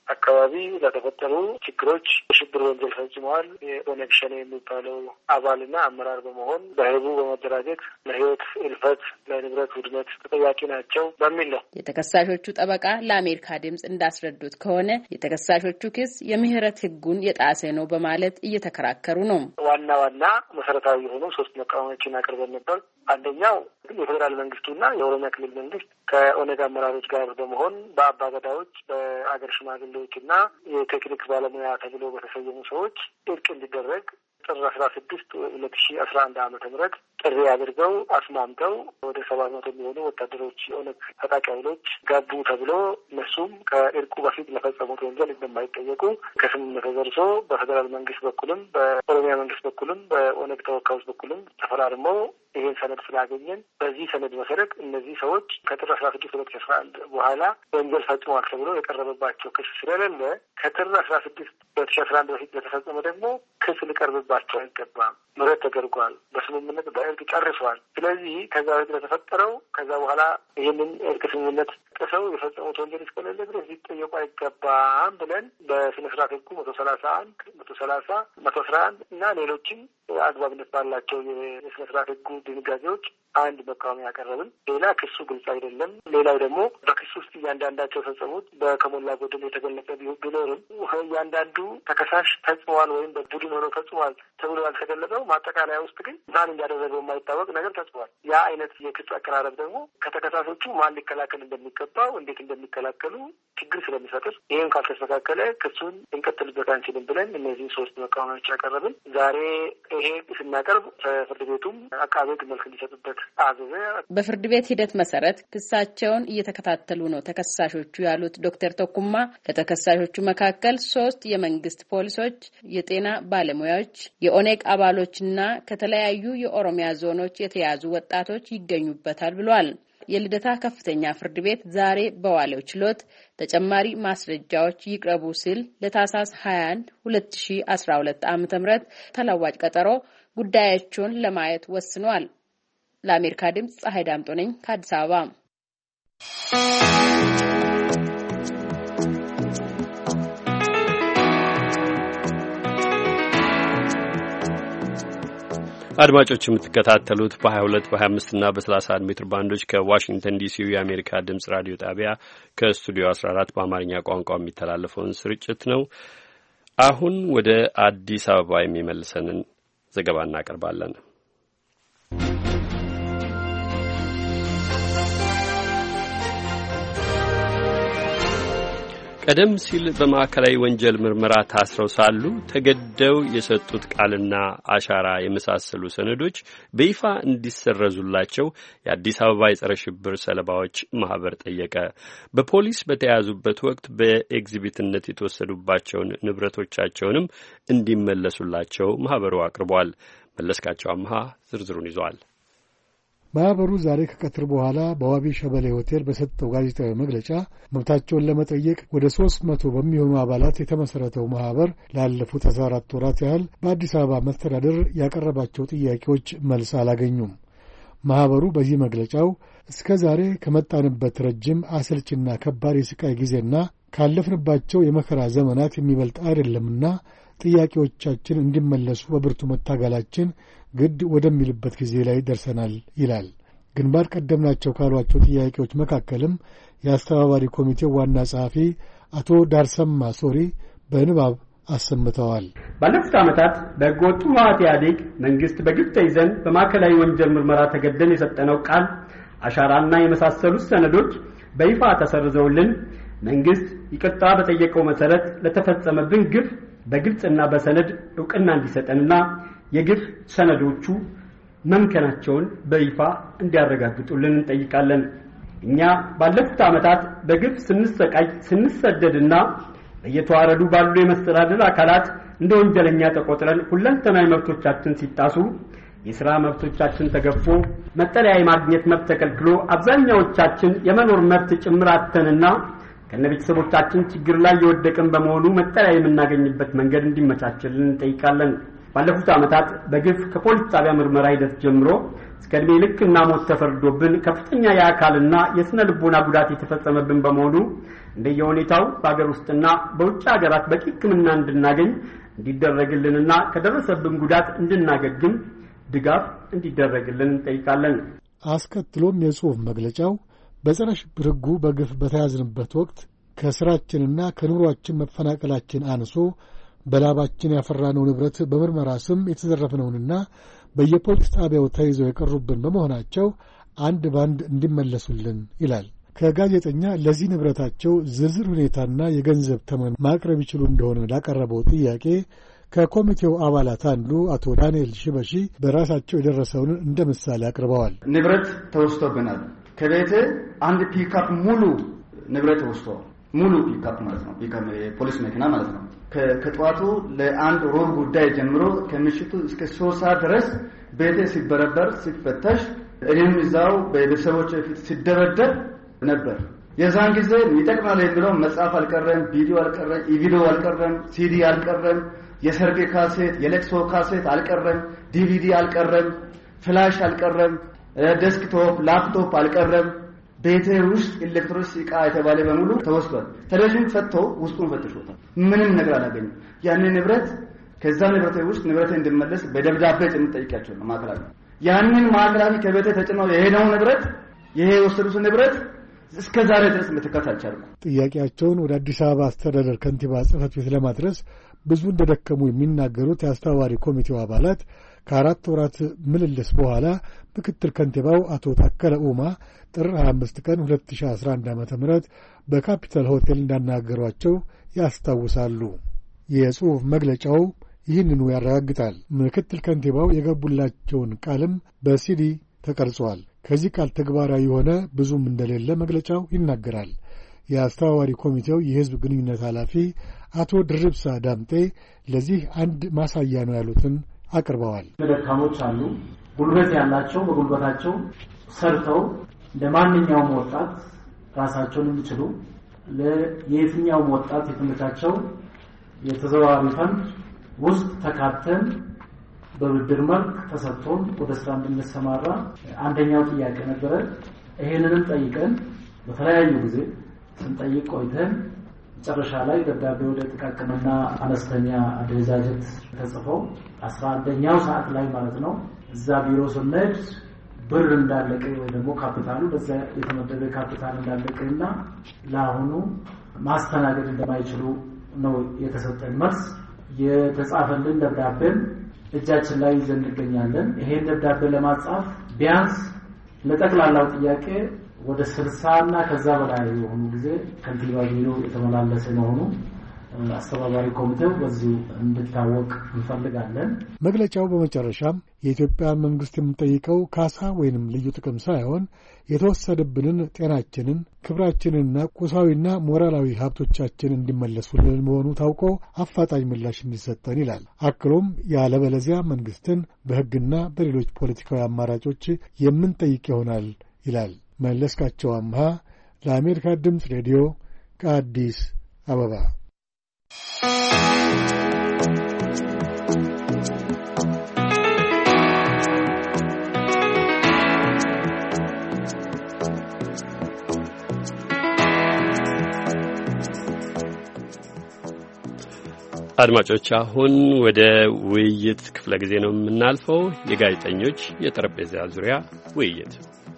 አካባቢ ለተፈጠሩ ችግሮች ሽብር ወንጀል ፈጽመዋል። የኦነግ ሸኔ የሚባለው አባልና አመራር በመሆን በህቡ በመደራጀት ለህይወት እልፈት፣ ለንብረት ውድመት ተጠያቂ ናቸው በሚል ነው። የተከሳሾቹ ጠበቃ ለአሜሪካ ድምጽ እንዳስረዱት ከሆነ የተከሳሾቹ ክስ የምህረት ህጉን የጣሰ ነው በማለት እየተከራከሩ ነው። ዋና ዋና መሰረታዊ የሆኑ ሶስት መቃወሞችን አቅርበን ነበር። አንደኛው የፌዴራል መንግስቱና የኦሮሚያ ክልል መንግስት ከኦነግ አመራሮች ጋር በመሆን በአባገዳዎች በአገር ሽማግሌዎች እና የቴክኒክ ባለሙያ ተብሎ በተሰየሙ ሰዎች እርቅ እንዲደረግ ጥር አስራ ስድስት ሁለት ሺ አስራ አንድ ዓመተ ምህረት ጥሪ አድርገው አስማምተው ወደ ሰባት መቶ የሚሆኑ ወታደሮች የኦነግ ታጣቂ ኃይሎች ገቡ ተብሎ እነሱም ከእርቁ በፊት ለፈጸሙት ወንጀል እንደማይጠየቁ ከስምምነት ተደርሶ በፌዴራል መንግስት በኩልም በኦሮሚያ መንግስት በኩልም በኦነግ ተወካዮች በኩልም ተፈራርመው ይህን ሰነድ ስላገኘን በዚህ ሰነድ መሰረት እነዚህ ሰዎች ከጥር አስራ ስድስት ሁለት ሺ አስራ አንድ በኋላ ወንጀል ፈጽመዋል ተብሎ የቀረበባቸው ክስ ስለሌለ ከጥር አስራ ስድስት ሁለት ሺ አስራ አንድ በፊት ለተፈጸመ ደግሞ ክስ ሊቀርብባቸው አይገባም። ምህረት ተደርጓል። በስምምነት በእርቅ ጨርሰዋል። ስለዚህ ከዛ በፊት ለተፈጠረው ከዛ በኋላ ይህንን እርቅ ስምምነት ጥሰው የፈጸሙት ወንጀል እስከሌለ ድረስ ሊጠየቁ አይገባም ብለን በስነ ስርዓት ህጉ መቶ ሰላሳ አንድ መቶ ሰላሳ መቶ አስራ አንድ እና ሌሎችም አግባብነት ባላቸው የስነ ስርዓት ህጉ ድንጋጌዎች አንድ መቃወሚያ ያቀረብን። ሌላ ክሱ ግልጽ አይደለም። ሌላው ደግሞ በክሱ ውስጥ እያንዳንዳቸው ፈጸሙት በከሞላ ጎደል የተገለጸ ቢኖርም እያንዳንዱ ተከሳሽ ፈጽመዋል ወይም በቡድን ሆነው ፈጽመዋል ተብሎ ያልተገለጸው ማጠቃለያ ውስጥ ግን ማን እንዳደረገው የማይታወቅ ነገር ተጽፏል። ያ አይነት የክስ አቀራረብ ደግሞ ከተከሳሾቹ ማን ሊከላከል እንደሚገባው እንዴት እንደሚከላከሉ ችግር ስለሚፈጥር ይህን ካልተስተካከለ ክሱን እንቀጥልበት አንችልም ብለን እነዚህ ሶስት መቃወሚያዎች ያቀረብን። ዛሬ ይሄ ስናቀርብ ፍርድ ቤቱም አቃቤ ህግ መልስ እንዲሰጥበት አዘዘ። በፍርድ ቤት ሂደት መሰረት ክሳቸውን እየተከታተሉ ነው ተከሳሾቹ ያሉት ዶክተር ተኩማ ከተከሳሾቹ መካከል ሶስት የመንግስት ፖሊሶች፣ የጤና ባለሙያዎች፣ የኦኔግ አባሎችና ከተለያዩ የኦሮሚያ ዞኖች የተያዙ ወጣቶች ይገኙበታል ብሏል። የልደታ ከፍተኛ ፍርድ ቤት ዛሬ በዋለው ችሎት ተጨማሪ ማስረጃዎች ይቅረቡ ሲል ለታህሳስ ሀያ አንድ ሁለት ሺ አስራ ሁለት ዓመተ ምህረት ተለዋጭ ቀጠሮ ጉዳያቸውን ለማየት ወስኗል። ለአሜሪካ ድምጽ ፀሐይ ዳምጦ ነኝ ከአዲስ አበባ። አድማጮች የምትከታተሉት በሀያ ሁለት በሀያ አምስት እና በሰላሳ አንድ ሜትር ባንዶች ከዋሽንግተን ዲሲው የአሜሪካ ድምጽ ራዲዮ ጣቢያ ከስቱዲዮ አስራ አራት በአማርኛ ቋንቋ የሚተላለፈውን ስርጭት ነው። አሁን ወደ አዲስ አበባ የሚመልሰንን ዘገባ እናቀርባለን። ቀደም ሲል በማዕከላዊ ወንጀል ምርመራ ታስረው ሳሉ ተገደው የሰጡት ቃልና አሻራ የመሳሰሉ ሰነዶች በይፋ እንዲሰረዙላቸው የአዲስ አበባ የጸረ ሽብር ሰለባዎች ማህበር ጠየቀ። በፖሊስ በተያዙበት ወቅት በኤግዚቢትነት የተወሰዱባቸውን ንብረቶቻቸውንም እንዲመለሱላቸው ማህበሩ አቅርቧል። መለስካቸው አምሃ ዝርዝሩን ይዟል። ማህበሩ ዛሬ ከቀትር በኋላ በዋቢ ሸበሌ ሆቴል በሰጠው ጋዜጣዊ መግለጫ መብታቸውን ለመጠየቅ ወደ ሶስት መቶ በሚሆኑ አባላት የተመሰረተው ማህበር ላለፉት አስራ አራት ወራት ያህል በአዲስ አበባ መስተዳድር ያቀረባቸው ጥያቄዎች መልስ አላገኙም። ማህበሩ በዚህ መግለጫው እስከ ዛሬ ከመጣንበት ረጅም አሰልችና ከባድ የስቃይ ጊዜና ካለፍንባቸው የመከራ ዘመናት የሚበልጥ አይደለምና ጥያቄዎቻችን እንዲመለሱ በብርቱ መታገላችን ግድ ወደሚልበት ጊዜ ላይ ደርሰናል ይላል። ግንባር ቀደም ናቸው ካሏቸው ጥያቄዎች መካከልም የአስተባባሪ ኮሚቴው ዋና ጸሐፊ አቶ ዳርሰማ ሶሪ በንባብ አሰምተዋል። ባለፉት ዓመታት በሕገወጡ ህወሓት ኢህአዴግ መንግስት በግፍ ተይዘን በማዕከላዊ ወንጀል ምርመራ ተገደን የሰጠነው ቃል አሻራና የመሳሰሉት ሰነዶች በይፋ ተሰርዘውልን መንግስት ይቅርታ በጠየቀው መሰረት ለተፈጸመብን ግፍ በግልጽና በሰነድ ዕውቅና እንዲሰጠንና የግፍ ሰነዶቹ መምከናቸውን በይፋ እንዲያረጋግጡልን እንጠይቃለን። እኛ ባለፉት ዓመታት በግፍ ስንሰቃይ ስንሰደድና በየተዋረዱ ባሉ የመስተዳድር አካላት እንደ ወንጀለኛ ተቆጥረን ሁለንተናዊ መብቶቻችን ሲጣሱ፣ የሥራ መብቶቻችን ተገፎ፣ መጠለያ የማግኘት መብት ተከልክሎ አብዛኛዎቻችን የመኖር መብት ጭምር አጥተንና ከነቤተሰቦቻችን ችግር ላይ የወደቅን በመሆኑ መጠለያ የምናገኝበት መንገድ እንዲመቻችልን እንጠይቃለን። ባለፉት ዓመታት በግፍ ከፖሊስ ጣቢያ ምርመራ ሂደት ጀምሮ እስከ ዕድሜ ልክና ሞት ተፈርዶብን ከፍተኛ የአካልና የስነ ልቦና ጉዳት የተፈጸመብን በመሆኑ እንደየሁኔታው በአገር ውስጥና በውጭ ሀገራት በቂ ሕክምና እንድናገኝ እንዲደረግልንና ከደረሰብን ጉዳት እንድናገግም ድጋፍ እንዲደረግልን እንጠይቃለን። አስከትሎም የጽሑፍ መግለጫው በጸረ ሽብር ሕጉ በግፍ በተያዝንበት ወቅት ከስራችንና ከኑሯችን መፈናቀላችን አንሶ በላባችን ያፈራነው ንብረት በምርመራ ስም የተዘረፍነውንና በየፖሊስ ጣቢያው ተይዘው የቀሩብን በመሆናቸው አንድ ባንድ እንዲመለሱልን ይላል። ከጋዜጠኛ ለዚህ ንብረታቸው ዝርዝር ሁኔታና የገንዘብ ተመን ማቅረብ ይችሉ እንደሆነ ላቀረበው ጥያቄ ከኮሚቴው አባላት አንዱ አቶ ዳንኤል ሽበሺ በራሳቸው የደረሰውን እንደ ምሳሌ አቅርበዋል። ንብረት ተወስቶብናል። ከቤቴ አንድ ፒካፕ ሙሉ ንብረት ተወስቷል። ሙሉ ፒካፕ ማለት ነው። ፒካፕ የፖሊስ መኪና ማለት ነው። ከጠዋቱ ለአንድ ሮብ ጉዳይ ጀምሮ ከምሽቱ እስከ ሶስት ሰዓት ድረስ ቤቴ ሲበረበር ሲፈተሽ እኔም እዛው በቤተሰቦች ፊት ሲደበደብ ነበር። የዛን ጊዜ ይጠቅማል የሚለው መጽሐፍ አልቀረም፣ ቪዲዮ አልቀረም፣ ኢቪዲዮ አልቀረም፣ ሲዲ አልቀረም፣ የሰርግ ካሴት የለቅሶ ካሴት አልቀረም፣ ዲቪዲ አልቀረም፣ ፍላሽ አልቀረም፣ ዴስክቶፕ ላፕቶፕ አልቀረም። ቤቴ ውስጥ ኤሌክትሮኒክስ ዕቃ የተባለ በሙሉ ተወስዷል። ቴሌቪዥን ፈትቶ ውስጡን ፈትሾታል። ምንም ነገር አላገኘም። ያንን ንብረት ከዛ ንብረት ውስጥ ንብረት እንድመለስ በደብዳቤ ጭምር ጠይቄያቸው ነው ማዕከላዊ ያንን ማዕከላዊ ከቤቴ ተጭነው የሄደው ንብረት ይሄ የወሰዱት ንብረት እስከ ዛሬ ድረስ መተካት አልቻልኩም። ጥያቄያቸውን ወደ አዲስ አበባ አስተዳደር ከንቲባ ጽሕፈት ቤት ለማድረስ ብዙ እንደደከሙ የሚናገሩት የአስተባባሪ ኮሚቴው አባላት ከአራት ወራት ምልልስ በኋላ ምክትል ከንቲባው አቶ ታከለ ኡማ ጥር ሀያ አምስት ቀን ሁለት ሺህ አስራ አንድ ዓመተ ምህረት በካፒታል ሆቴል እንዳናገሯቸው ያስታውሳሉ። የጽሑፍ መግለጫው ይህንኑ ያረጋግጣል። ምክትል ከንቲባው የገቡላቸውን ቃልም በሲዲ ተቀርጿል። ከዚህ ቃል ተግባራዊ የሆነ ብዙም እንደሌለ መግለጫው ይናገራል። የአስተባባሪ ኮሚቴው የሕዝብ ግንኙነት ኃላፊ አቶ ድርብሳ ዳምጤ ለዚህ አንድ ማሳያ ነው ያሉትን አቅርበዋል። ደካሞች አሉ፣ ጉልበት ያላቸው በጉልበታቸው ሰርተው ለማንኛውም ወጣት ራሳቸውን የሚችሉ ለየትኛውም ወጣት የተመቻቸው የተዘዋዋሪ ፈንድ ውስጥ ተካተን በብድር መልክ ተሰጥቶን ወደ ስራ እንድንሰማራ አንደኛው ጥያቄ ነበረ። ይሄንንም ጠይቀን በተለያዩ ጊዜ ስንጠይቅ ቆይተን መጨረሻ ላይ ደብዳቤ ወደ ጥቃቅንና አነስተኛ አደረጃጀት ተጽፈው አስራ አንደኛው ሰዓት ላይ ማለት ነው እዛ ቢሮ ስንሄድ ብር እንዳለቀ ወይ ደግሞ ካፒታሉ በዛ የተመደበ ካፒታል እንዳለቀና ለአሁኑ ማስተናገድ እንደማይችሉ ነው የተሰጠን መልስ። የተጻፈልን ደብዳቤን እጃችን ላይ ይዘን እንገኛለን። ይሄን ደብዳቤ ለማጻፍ ቢያንስ ለጠቅላላው ጥያቄ ወደ ስልሳ እና ከዛ በላይ የሆኑ ጊዜ ከንቲባ ቢሮ የተመላለሰ መሆኑ አስተባባሪ ኮሚቴው በዚህ እንድታወቅ እንፈልጋለን። መግለጫው በመጨረሻም የኢትዮጵያ መንግስት የሚጠይቀው ካሳ ወይንም ልዩ ጥቅም ሳይሆን የተወሰደብንን ጤናችንን፣ ክብራችንንና ቁሳዊና ሞራላዊ ሀብቶቻችን እንዲመለሱልን መሆኑ ታውቆ አፋጣኝ ምላሽ እንዲሰጠን ይላል። አክሎም ያለበለዚያ መንግስትን በሕግና በሌሎች ፖለቲካዊ አማራጮች የምንጠይቅ ይሆናል ይላል። መለስካቸው አምሃ ለአሜሪካ ድምፅ ሬዲዮ ከአዲስ አበባ። አድማጮች አሁን ወደ ውይይት ክፍለ ጊዜ ነው የምናልፈው። የጋዜጠኞች የጠረጴዛ ዙሪያ ውይይት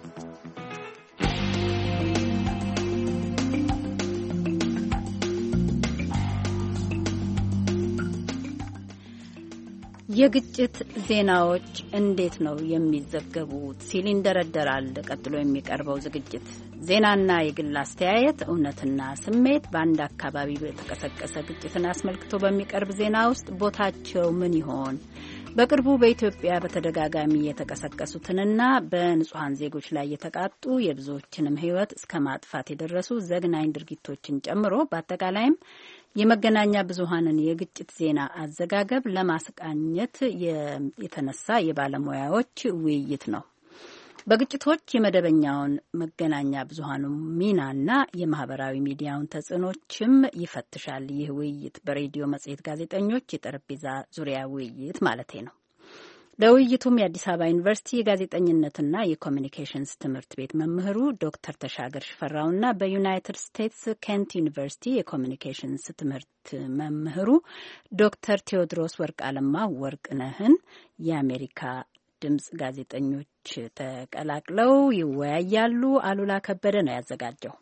የግጭት ዜናዎች እንዴት ነው የሚዘገቡት ሲል ይንደረደራል ቀጥሎ የሚቀርበው ዝግጅት። ዜናና የግል አስተያየት፣ እውነትና ስሜት በአንድ አካባቢ በተቀሰቀሰ ግጭትን አስመልክቶ በሚቀርብ ዜና ውስጥ ቦታቸው ምን ይሆን? በቅርቡ በኢትዮጵያ በተደጋጋሚ የተቀሰቀሱትንና በንጹሐን ዜጎች ላይ የተቃጡ የብዙዎችንም ሕይወት እስከ ማጥፋት የደረሱ ዘግናኝ ድርጊቶችን ጨምሮ በአጠቃላይም የመገናኛ ብዙሃንን የግጭት ዜና አዘጋገብ ለማስቃኘት የተነሳ የባለሙያዎች ውይይት ነው። በግጭቶች የመደበኛውን መገናኛ ብዙሃኑ ሚናና የማህበራዊ ሚዲያውን ተጽዕኖችም ይፈትሻል። ይህ ውይይት በሬዲዮ መጽሔት ጋዜጠኞች የጠረጴዛ ዙሪያ ውይይት ማለቴ ነው። ለውይይቱም የአዲስ አበባ ዩኒቨርሲቲ የጋዜጠኝነትና የኮሚኒኬሽንስ ትምህርት ቤት መምህሩ ዶክተር ተሻገር ሽፈራውና በዩናይትድ ስቴትስ ኬንት ዩኒቨርሲቲ የኮሚኒኬሽንስ ትምህርት መምህሩ ዶክተር ቴዎድሮስ ወርቅአለማ ወርቅነህን የአሜሪካ ድምጽ ጋዜጠኞች ተቀላቅለው ይወያያሉ። አሉላ ከበደ ነው ያዘጋጀው።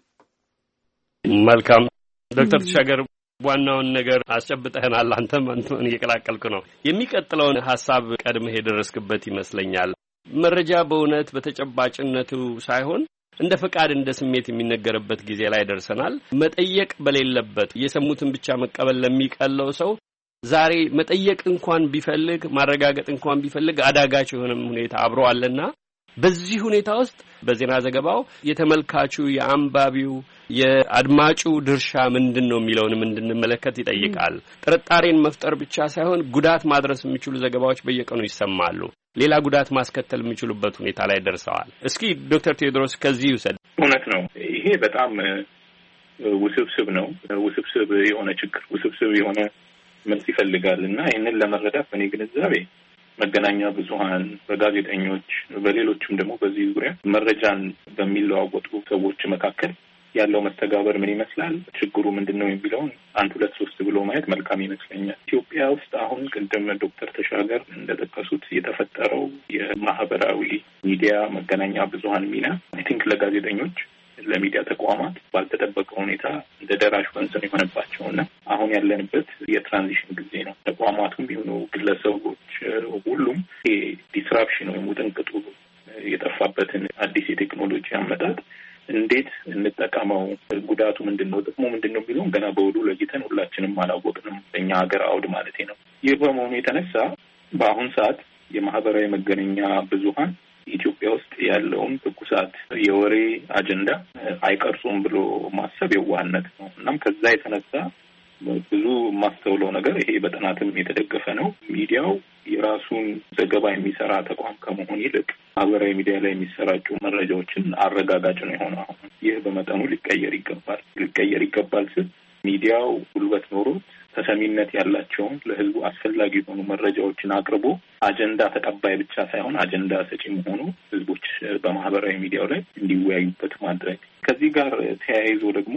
መልካም ዶክተር ተሻገር ዋናውን ነገር አስጨብጠህናል። አንተም አንተን እየቀላቀልኩ ነው። የሚቀጥለውን ሐሳብ ቀድመህ የደረስክበት ይመስለኛል። መረጃ በእውነት በተጨባጭነቱ ሳይሆን እንደ ፈቃድ እንደ ስሜት የሚነገርበት ጊዜ ላይ ደርሰናል። መጠየቅ በሌለበት የሰሙትን ብቻ መቀበል ለሚቀለው ሰው ዛሬ መጠየቅ እንኳን ቢፈልግ ማረጋገጥ እንኳን ቢፈልግ አዳጋች የሆነም ሁኔታ አብሮ አለና በዚህ ሁኔታ ውስጥ በዜና ዘገባው የተመልካቹ የአንባቢው የአድማጩ ድርሻ ምንድነው የሚለውንም እንድንመለከት ይጠይቃል። ጥርጣሬን መፍጠር ብቻ ሳይሆን ጉዳት ማድረስ የሚችሉ ዘገባዎች በየቀኑ ይሰማሉ። ሌላ ጉዳት ማስከተል የሚችሉበት ሁኔታ ላይ ደርሰዋል። እስኪ ዶክተር ቴዎድሮስ ከዚህ ይውሰድ። እውነት ነው። ይሄ በጣም ውስብስብ ነው። ውስብስብ የሆነ ችግር ውስብስብ የሆነ መልስ ይፈልጋል እና ይህንን ለመረዳት በእኔ ግንዛቤ መገናኛ ብዙሃን በጋዜጠኞች በሌሎችም ደግሞ በዚህ ዙሪያ መረጃን በሚለዋወጡ ሰዎች መካከል ያለው መስተጋበር ምን ይመስላል፣ ችግሩ ምንድነው የሚለውን አንድ ሁለት ሶስት ብሎ ማየት መልካም ይመስለኛል። ኢትዮጵያ ውስጥ አሁን ቅድም ዶክተር ተሻገር እንደጠቀሱት የተፈጠረው የማህበራዊ ሚዲያ መገናኛ ብዙሃን ሚና አይ ቲንክ ለጋዜጠኞች ለሚዲያ ተቋማት ባልተጠበቀ ሁኔታ እንደ ደራሽ ወንዝ የሆነባቸውና አሁን ያለንበት የትራንዚሽን ጊዜ ነው። ተቋማቱም ይሁኑ ግለሰቦች ሁሉም ዲስራፕሽን ወይም ውጥንቅጡ የጠፋበትን አዲስ የቴክኖሎጂ አመጣጥ እንዴት እንጠቀመው፣ ጉዳቱ ምንድነው፣ ጥቅሙ ምንድነው የሚለውን ገና በውሉ ለይተን ሁላችንም አላወቅንም፣ በእኛ ሀገር አውድ ማለት ነው። ይህ በመሆኑ የተነሳ በአሁን ሰዓት የማህበራዊ መገናኛ ብዙሃን ኢትዮጵያ ውስጥ ያለውን ትኩሳት የወሬ አጀንዳ አይቀርጹም ብሎ ማሰብ የዋህነት ነው። እናም ከዛ የተነሳ ብዙ የማስተውለው ነገር ይሄ በጥናትም የተደገፈ ነው። ሚዲያው የራሱን ዘገባ የሚሰራ ተቋም ከመሆን ይልቅ ማህበራዊ ሚዲያ ላይ የሚሰራጩ መረጃዎችን አረጋጋጭ ነው የሆነው። አሁን ይህ በመጠኑ ሊቀየር ይገባል። ሊቀየር ይገባል ስል ሚዲያው ጉልበት ኖሮት ተሰሚነት ያላቸውን ለህዝቡ አስፈላጊ የሆኑ መረጃዎችን አቅርቦ አጀንዳ ተቀባይ ብቻ ሳይሆን አጀንዳ ሰጪ መሆኑ ህዝቦች በማህበራዊ ሚዲያው ላይ እንዲወያዩበት ማድረግ። ከዚህ ጋር ተያይዞ ደግሞ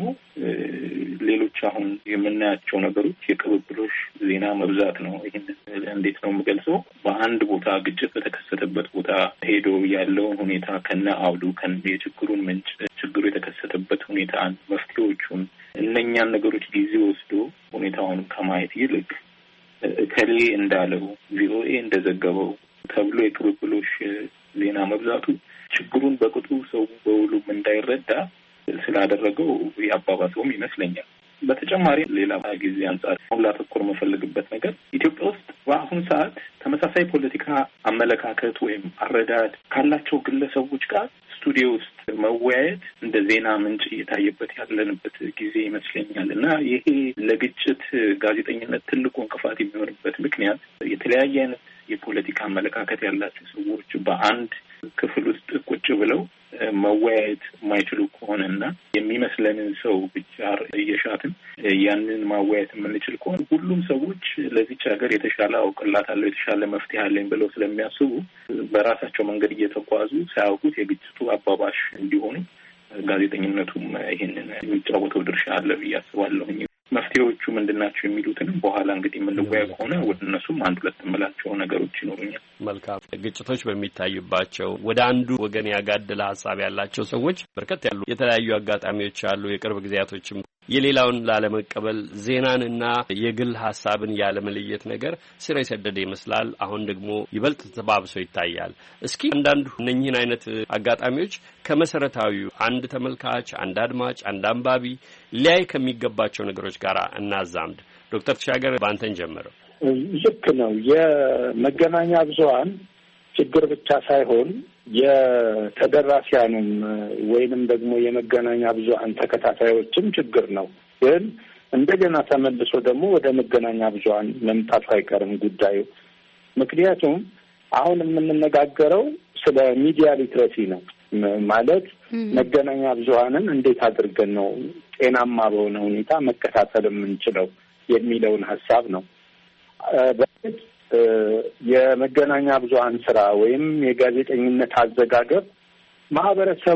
ሌሎች አሁን የምናያቸው ነገሮች የቅብብሎሽ ዜና መብዛት ነው። ይህን እንዴት ነው የምገልጸው? በአንድ ቦታ ግጭት በተከሰተበት ቦታ ሄዶ ያለውን ሁኔታ ከነ አውዱ ከነ የችግሩን ምንጭ፣ ችግሩ የተከሰተበት ሁኔታ፣ መፍትሄዎቹን እነኛን ነገሮች ጊዜ ወስዶ ሁኔታውን ከማየት ይልቅ ከሌ እንዳለው ቪኦኤ እንደዘገበው ተብሎ የቅብብሎሽ ዜና መብዛቱ ችግሩን በቅጡ ሰው በውሉም እንዳይረዳ ስላደረገው ያባባሰውም ይመስለኛል። በተጨማሪ ሌላ ጊዜ አንጻር አሁን ላተኮር መፈልግበት ነገር ኢትዮጵያ ውስጥ በአሁኑ ሰዓት ተመሳሳይ ፖለቲካ አመለካከት ወይም አረዳድ ካላቸው ግለሰቦች ጋር ስቱዲዮ ውስጥ መወያየት እንደ ዜና ምንጭ እየታየበት ያለንበት ጊዜ ይመስለኛል እና ይሄ ለግጭት ጋዜጠኝነት ትልቁ እንቅፋት የሚሆንበት ምክንያት የተለያየ አይነት የፖለቲካ አመለካከት ያላቸው ሰዎች በአንድ ክፍል ውስጥ ቁጭ ብለው መወያየት የማይችሉ ከሆነና የሚመስለንን ሰው ብቻ እየሻትን ያንን ማወያየት የምንችል ከሆነ ሁሉም ሰዎች ለዚች ሀገር የተሻለ አውቅላታለሁ የተሻለ መፍትሄ አለኝ ብለው ስለሚያስቡ በራሳቸው መንገድ እየተጓዙ ሳያውቁት የግጭቱ አባባሽ እንዲሆኑ ጋዜጠኝነቱም ይሄንን የሚጫወተው ድርሻ አለ ብዬ አስባለሁኝ። መፍትሄዎቹ ምንድናቸው የሚሉትንም በኋላ እንግዲህ የምንወያይ ከሆነ ወደ እነሱም አንድ ሁለት የምላቸው ነገሮች ይኖሩኛል። መልካም። ግጭቶች በሚታዩባቸው ወደ አንዱ ወገን ያጋደለ ሀሳብ ያላቸው ሰዎች በርከት ያሉ የተለያዩ አጋጣሚዎች አሉ። የቅርብ ጊዜያቶችም የሌላውን ላለመቀበል ዜናንና የግል ሀሳብን ያለመለየት ነገር ስር የሰደደ ይመስላል። አሁን ደግሞ ይበልጥ ተባብሶ ይታያል። እስኪ አንዳንድ እነኚህን አይነት አጋጣሚዎች ከመሰረታዊው አንድ ተመልካች፣ አንድ አድማጭ፣ አንድ አንባቢ ሊያይ ከሚገባቸው ነገሮች ጋር እናዛምድ። ዶክተር ተሻገር በአንተን ጀምረው። ልክ ነው። የመገናኛ ብዙሃን ችግር ብቻ ሳይሆን የተደራሲያኑም ወይንም ደግሞ የመገናኛ ብዙሃን ተከታታዮችም ችግር ነው። ግን እንደገና ተመልሶ ደግሞ ወደ መገናኛ ብዙሃን መምጣቱ አይቀርም ጉዳዩ። ምክንያቱም አሁን የምንነጋገረው ስለ ሚዲያ ሊትረሲ ነው። ማለት መገናኛ ብዙሃንን እንዴት አድርገን ነው ጤናማ በሆነ ሁኔታ መከታተል የምንችለው የሚለውን ሀሳብ ነው። በፊት የመገናኛ ብዙሃን ስራ ወይም የጋዜጠኝነት አዘጋገብ ማህበረሰቡ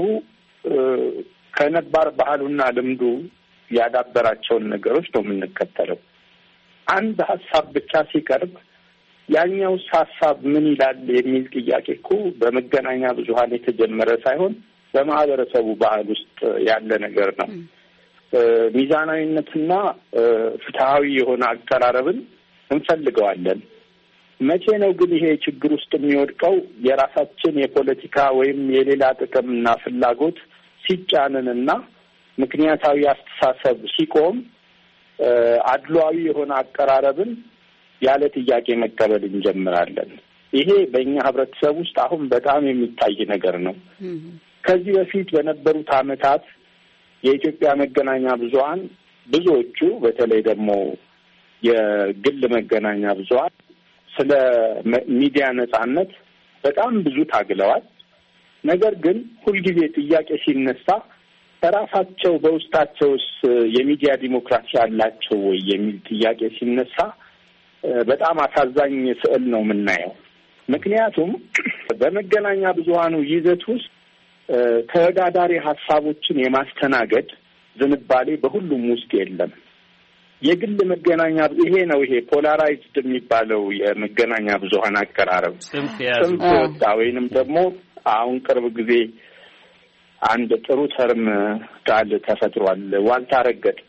ከነባር ባህሉና ልምዱ ያዳበራቸውን ነገሮች ነው የምንከተለው። አንድ ሀሳብ ብቻ ሲቀርብ ያኛው ሀሳብ ምን ይላል የሚል ጥያቄ እኮ በመገናኛ ብዙሃን የተጀመረ ሳይሆን በማህበረሰቡ ባህል ውስጥ ያለ ነገር ነው። ሚዛናዊነትና ፍትሃዊ የሆነ አቀራረብን እንፈልገዋለን። መቼ ነው ግን ይሄ ችግር ውስጥ የሚወድቀው? የራሳችን የፖለቲካ ወይም የሌላ ጥቅምና ፍላጎት ሲጫንንና ምክንያታዊ አስተሳሰብ ሲቆም አድሏዊ የሆነ አቀራረብን ያለ ጥያቄ መቀበል እንጀምራለን። ይሄ በእኛ ህብረተሰብ ውስጥ አሁን በጣም የሚታይ ነገር ነው። ከዚህ በፊት በነበሩት ዓመታት የኢትዮጵያ መገናኛ ብዙሃን ብዙዎቹ በተለይ ደግሞ የግል መገናኛ ብዙሃን ስለ ሚዲያ ነጻነት በጣም ብዙ ታግለዋል። ነገር ግን ሁልጊዜ ጥያቄ ሲነሳ ራሳቸው በውስጣቸውስ የሚዲያ ዲሞክራሲ አላቸው ወይ የሚል ጥያቄ ሲነሳ በጣም አሳዛኝ ስዕል ነው የምናየው። ምክንያቱም በመገናኛ ብዙሃኑ ይዘት ውስጥ ተወዳዳሪ ሀሳቦችን የማስተናገድ ዝንባሌ በሁሉም ውስጥ የለም። የግል መገናኛ ይሄ ነው ይሄ ፖላራይዝድ የሚባለው የመገናኛ ብዙሃን አቀራረብ ጽንፍ ወጣ። ወይንም ደግሞ አሁን ቅርብ ጊዜ አንድ ጥሩ ተርም ቃል ተፈጥሯል፣ ዋልታ ረገጥ።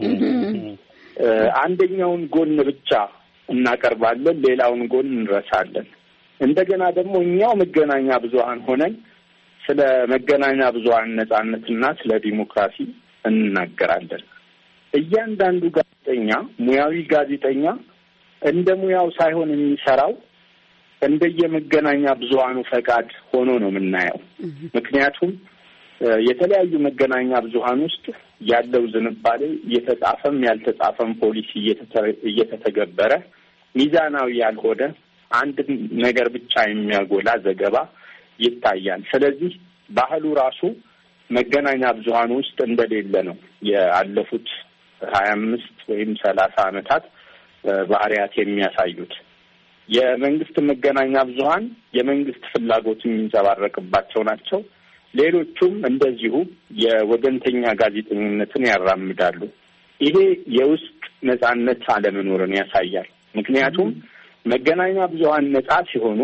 አንደኛውን ጎን ብቻ እናቀርባለን፣ ሌላውን ጎን እንረሳለን። እንደገና ደግሞ እኛው መገናኛ ብዙሃን ሆነን ስለ መገናኛ ብዙሃን ነጻነትና ስለ ዲሞክራሲ እንናገራለን። እያንዳንዱ ጋዜጠኛ ሙያዊ ጋዜጠኛ እንደ ሙያው ሳይሆን የሚሰራው እንደየመገናኛ ብዙሃኑ ፈቃድ ሆኖ ነው የምናየው። ምክንያቱም የተለያዩ መገናኛ ብዙሃን ውስጥ ያለው ዝንባሌ እየተጻፈም ያልተጻፈም ፖሊሲ እየተተገበረ ሚዛናዊ ያልሆነ አንድ ነገር ብቻ የሚያጎላ ዘገባ ይታያል። ስለዚህ ባህሉ ራሱ መገናኛ ብዙሃን ውስጥ እንደሌለ ነው ያለፉት ሀያ አምስት ወይም ሰላሳ ዓመታት ባህሪያት የሚያሳዩት። የመንግስት መገናኛ ብዙሃን የመንግስት ፍላጎት የሚንጸባረቅባቸው ናቸው። ሌሎቹም እንደዚሁ የወገንተኛ ጋዜጠኝነትን ያራምዳሉ። ይሄ የውስጥ ነጻነት አለመኖርን ያሳያል። ምክንያቱም መገናኛ ብዙሃን ነጻ ሲሆኑ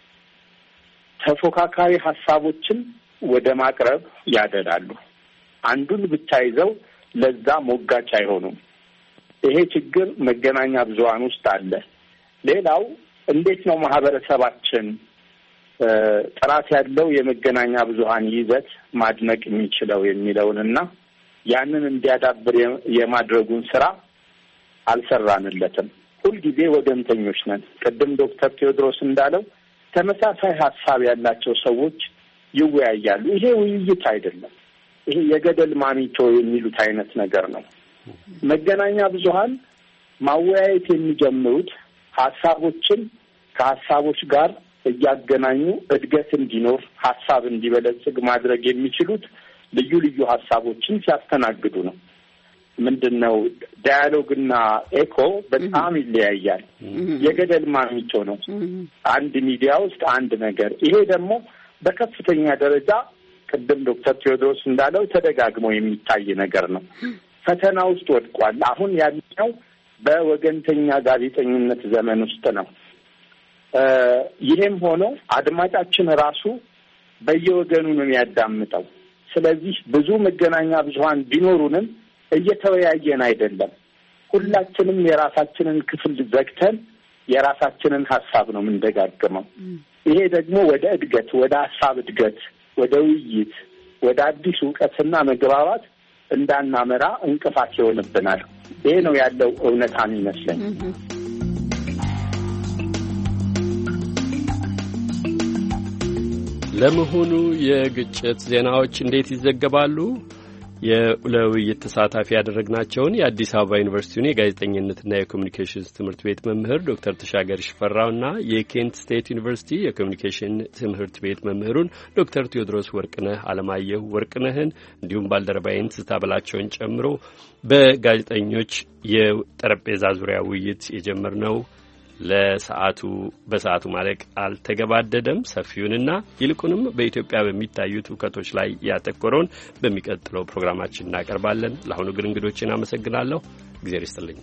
ተፎካካሪ ሀሳቦችን ወደ ማቅረብ ያደላሉ። አንዱን ብቻ ይዘው ለዛ ሞጋች አይሆኑም። ይሄ ችግር መገናኛ ብዙሃን ውስጥ አለ። ሌላው እንዴት ነው ማህበረሰባችን ጥራት ያለው የመገናኛ ብዙሃን ይዘት ማድነቅ የሚችለው የሚለውንና ያንን እንዲያዳብር የማድረጉን ስራ አልሰራንለትም። ሁልጊዜ ወገንተኞች ነን። ቅድም ዶክተር ቴዎድሮስ እንዳለው ተመሳሳይ ሀሳብ ያላቸው ሰዎች ይወያያሉ። ይሄ ውይይት አይደለም። ይሄ የገደል ማሚቶ የሚሉት አይነት ነገር ነው። መገናኛ ብዙሃን ማወያየት የሚጀምሩት ሀሳቦችን ከሀሳቦች ጋር እያገናኙ እድገት እንዲኖር ሀሳብ እንዲበለጽግ ማድረግ የሚችሉት ልዩ ልዩ ሀሳቦችን ሲያስተናግዱ ነው። ምንድነው ዳያሎግና ኤኮ በጣም ይለያያል። የገደል ማሚቶ ነው አንድ ሚዲያ ውስጥ አንድ ነገር። ይሄ ደግሞ በከፍተኛ ደረጃ ቅድም ዶክተር ቴዎድሮስ እንዳለው ተደጋግሞ የሚታይ ነገር ነው። ፈተና ውስጥ ወድቋል። አሁን ያለው በወገንተኛ ጋዜጠኝነት ዘመን ውስጥ ነው። ይሄም ሆኖ አድማጫችን ራሱ በየወገኑ ነው የሚያዳምጠው። ስለዚህ ብዙ መገናኛ ብዙሃን ቢኖሩንም እየተወያየን አይደለም። ሁላችንም የራሳችንን ክፍል ዘግተን የራሳችንን ሀሳብ ነው የምንደጋግመው። ይሄ ደግሞ ወደ እድገት፣ ወደ ሀሳብ እድገት፣ ወደ ውይይት፣ ወደ አዲስ እውቀትና መግባባት እንዳናመራ እንቅፋት ይሆንብናል። ይሄ ነው ያለው እውነታ ይመስለኝ። ለመሆኑ የግጭት ዜናዎች እንዴት ይዘገባሉ? የለውይይት ተሳታፊ ያደረግናቸውን የአዲስ አበባ ዩኒቨርሲቲውን የጋዜጠኝነትና የኮሚኒኬሽንስ ትምህርት ቤት መምህር ዶክተር ተሻገር ሽፈራውና የኬንት ስቴት ዩኒቨርሲቲ የኮሚኒኬሽን ትምህርት ቤት መምህሩን ዶክተር ቴዎድሮስ ወርቅነህ አለማየሁ ወርቅነህን እንዲሁም ባልደረባይን ስታበላቸውን ጨምሮ በጋዜጠኞች የጠረጴዛ ዙሪያ ውይይት የጀመርነው ለሰዓቱ በሰዓቱ ማለቅ አልተገባደደም። ሰፊውንና ይልቁንም በኢትዮጵያ በሚታዩት ውከቶች ላይ ያተኮረውን በሚቀጥለው ፕሮግራማችን እናቀርባለን። ለአሁኑ ግን እንግዶችን አመሰግናለሁ። እግዚአብሔር ይስጥልኝ።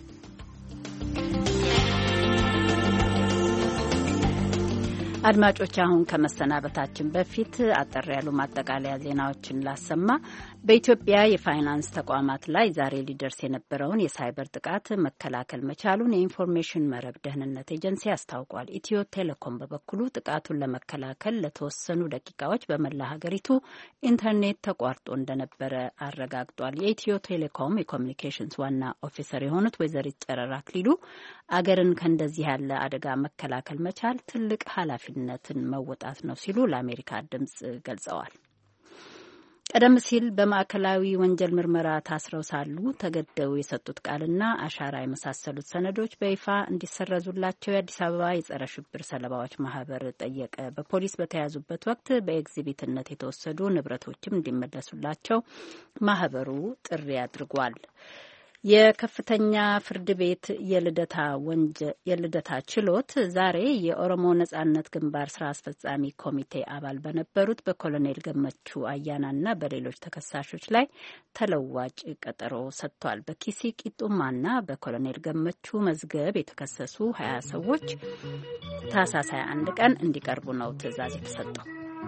አድማጮች አሁን ከመሰናበታችን በፊት አጠር ያሉ ማጠቃለያ ዜናዎችን ላሰማ። በኢትዮጵያ የፋይናንስ ተቋማት ላይ ዛሬ ሊደርስ የነበረውን የሳይበር ጥቃት መከላከል መቻሉን የኢንፎርሜሽን መረብ ደህንነት ኤጀንሲ አስታውቋል። ኢትዮ ቴሌኮም በበኩሉ ጥቃቱን ለመከላከል ለተወሰኑ ደቂቃዎች በመላ ሀገሪቱ ኢንተርኔት ተቋርጦ እንደነበረ አረጋግጧል። የኢትዮ ቴሌኮም የኮሚኒኬሽንስ ዋና ኦፊሰር የሆኑት ወይዘሪት ጨረራ አክሊሉ አገርን ከእንደዚህ ያለ አደጋ መከላከል መቻል ትልቅ ኃላፊነትን መወጣት ነው ሲሉ ለአሜሪካ ድምጽ ገልጸዋል። ቀደም ሲል በማዕከላዊ ወንጀል ምርመራ ታስረው ሳሉ ተገደው የሰጡት ቃልና አሻራ የመሳሰሉት ሰነዶች በይፋ እንዲሰረዙላቸው የአዲስ አበባ የጸረ ሽብር ሰለባዎች ማህበር ጠየቀ። በፖሊስ በተያዙበት ወቅት በኤግዚቢትነት የተወሰዱ ንብረቶችም እንዲመለሱላቸው ማህበሩ ጥሪ አድርጓል። የከፍተኛ ፍርድ ቤት የልደታ ወንጀል የልደታ ችሎት ዛሬ የኦሮሞ ነጻነት ግንባር ስራ አስፈጻሚ ኮሚቴ አባል በነበሩት በኮሎኔል ገመቹ አያናና በሌሎች ተከሳሾች ላይ ተለዋጭ ቀጠሮ ሰጥቷል። በኪሲ ቂጡማና በኮሎኔል ገመቹ መዝገብ የተከሰሱ ሀያ ሰዎች ታህሳስ ሃያ አንድ ቀን እንዲቀርቡ ነው ትዕዛዝ የተሰጠው።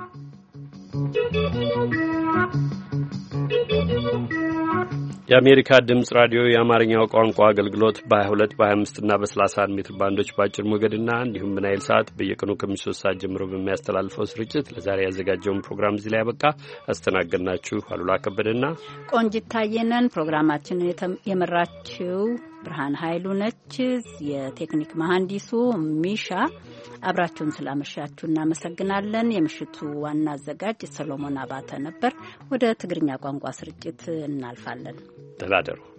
የአሜሪካ ድምጽ ራዲዮ የአማርኛው ቋንቋ አገልግሎት በሀያ ሁለት በሀያ አምስት እና በሰላሳ አንድ ሜትር ባንዶች በአጭር ሞገድና እንዲሁም በናይል ሰዓት በየቀኑ ከምሽቱ ሶስት ሰዓት ጀምሮ በሚያስተላልፈው ስርጭት ለዛሬ ያዘጋጀውን ፕሮግራም እዚህ ላይ ያበቃ። አስተናገድናችሁ አሉላ ከበደና ቆንጂት ታየነን። ፕሮግራማችንን የመራችው ብርሃን ኃይሉ ነች። የቴክኒክ መሐንዲሱ ሚሻ። አብራችሁን ስላመሻችሁ እናመሰግናለን። የምሽቱ ዋና አዘጋጅ ሰሎሞን አባተ ነበር። ወደ ትግርኛ ቋንቋ ስርጭት እናልፋለን። ተላደሩ።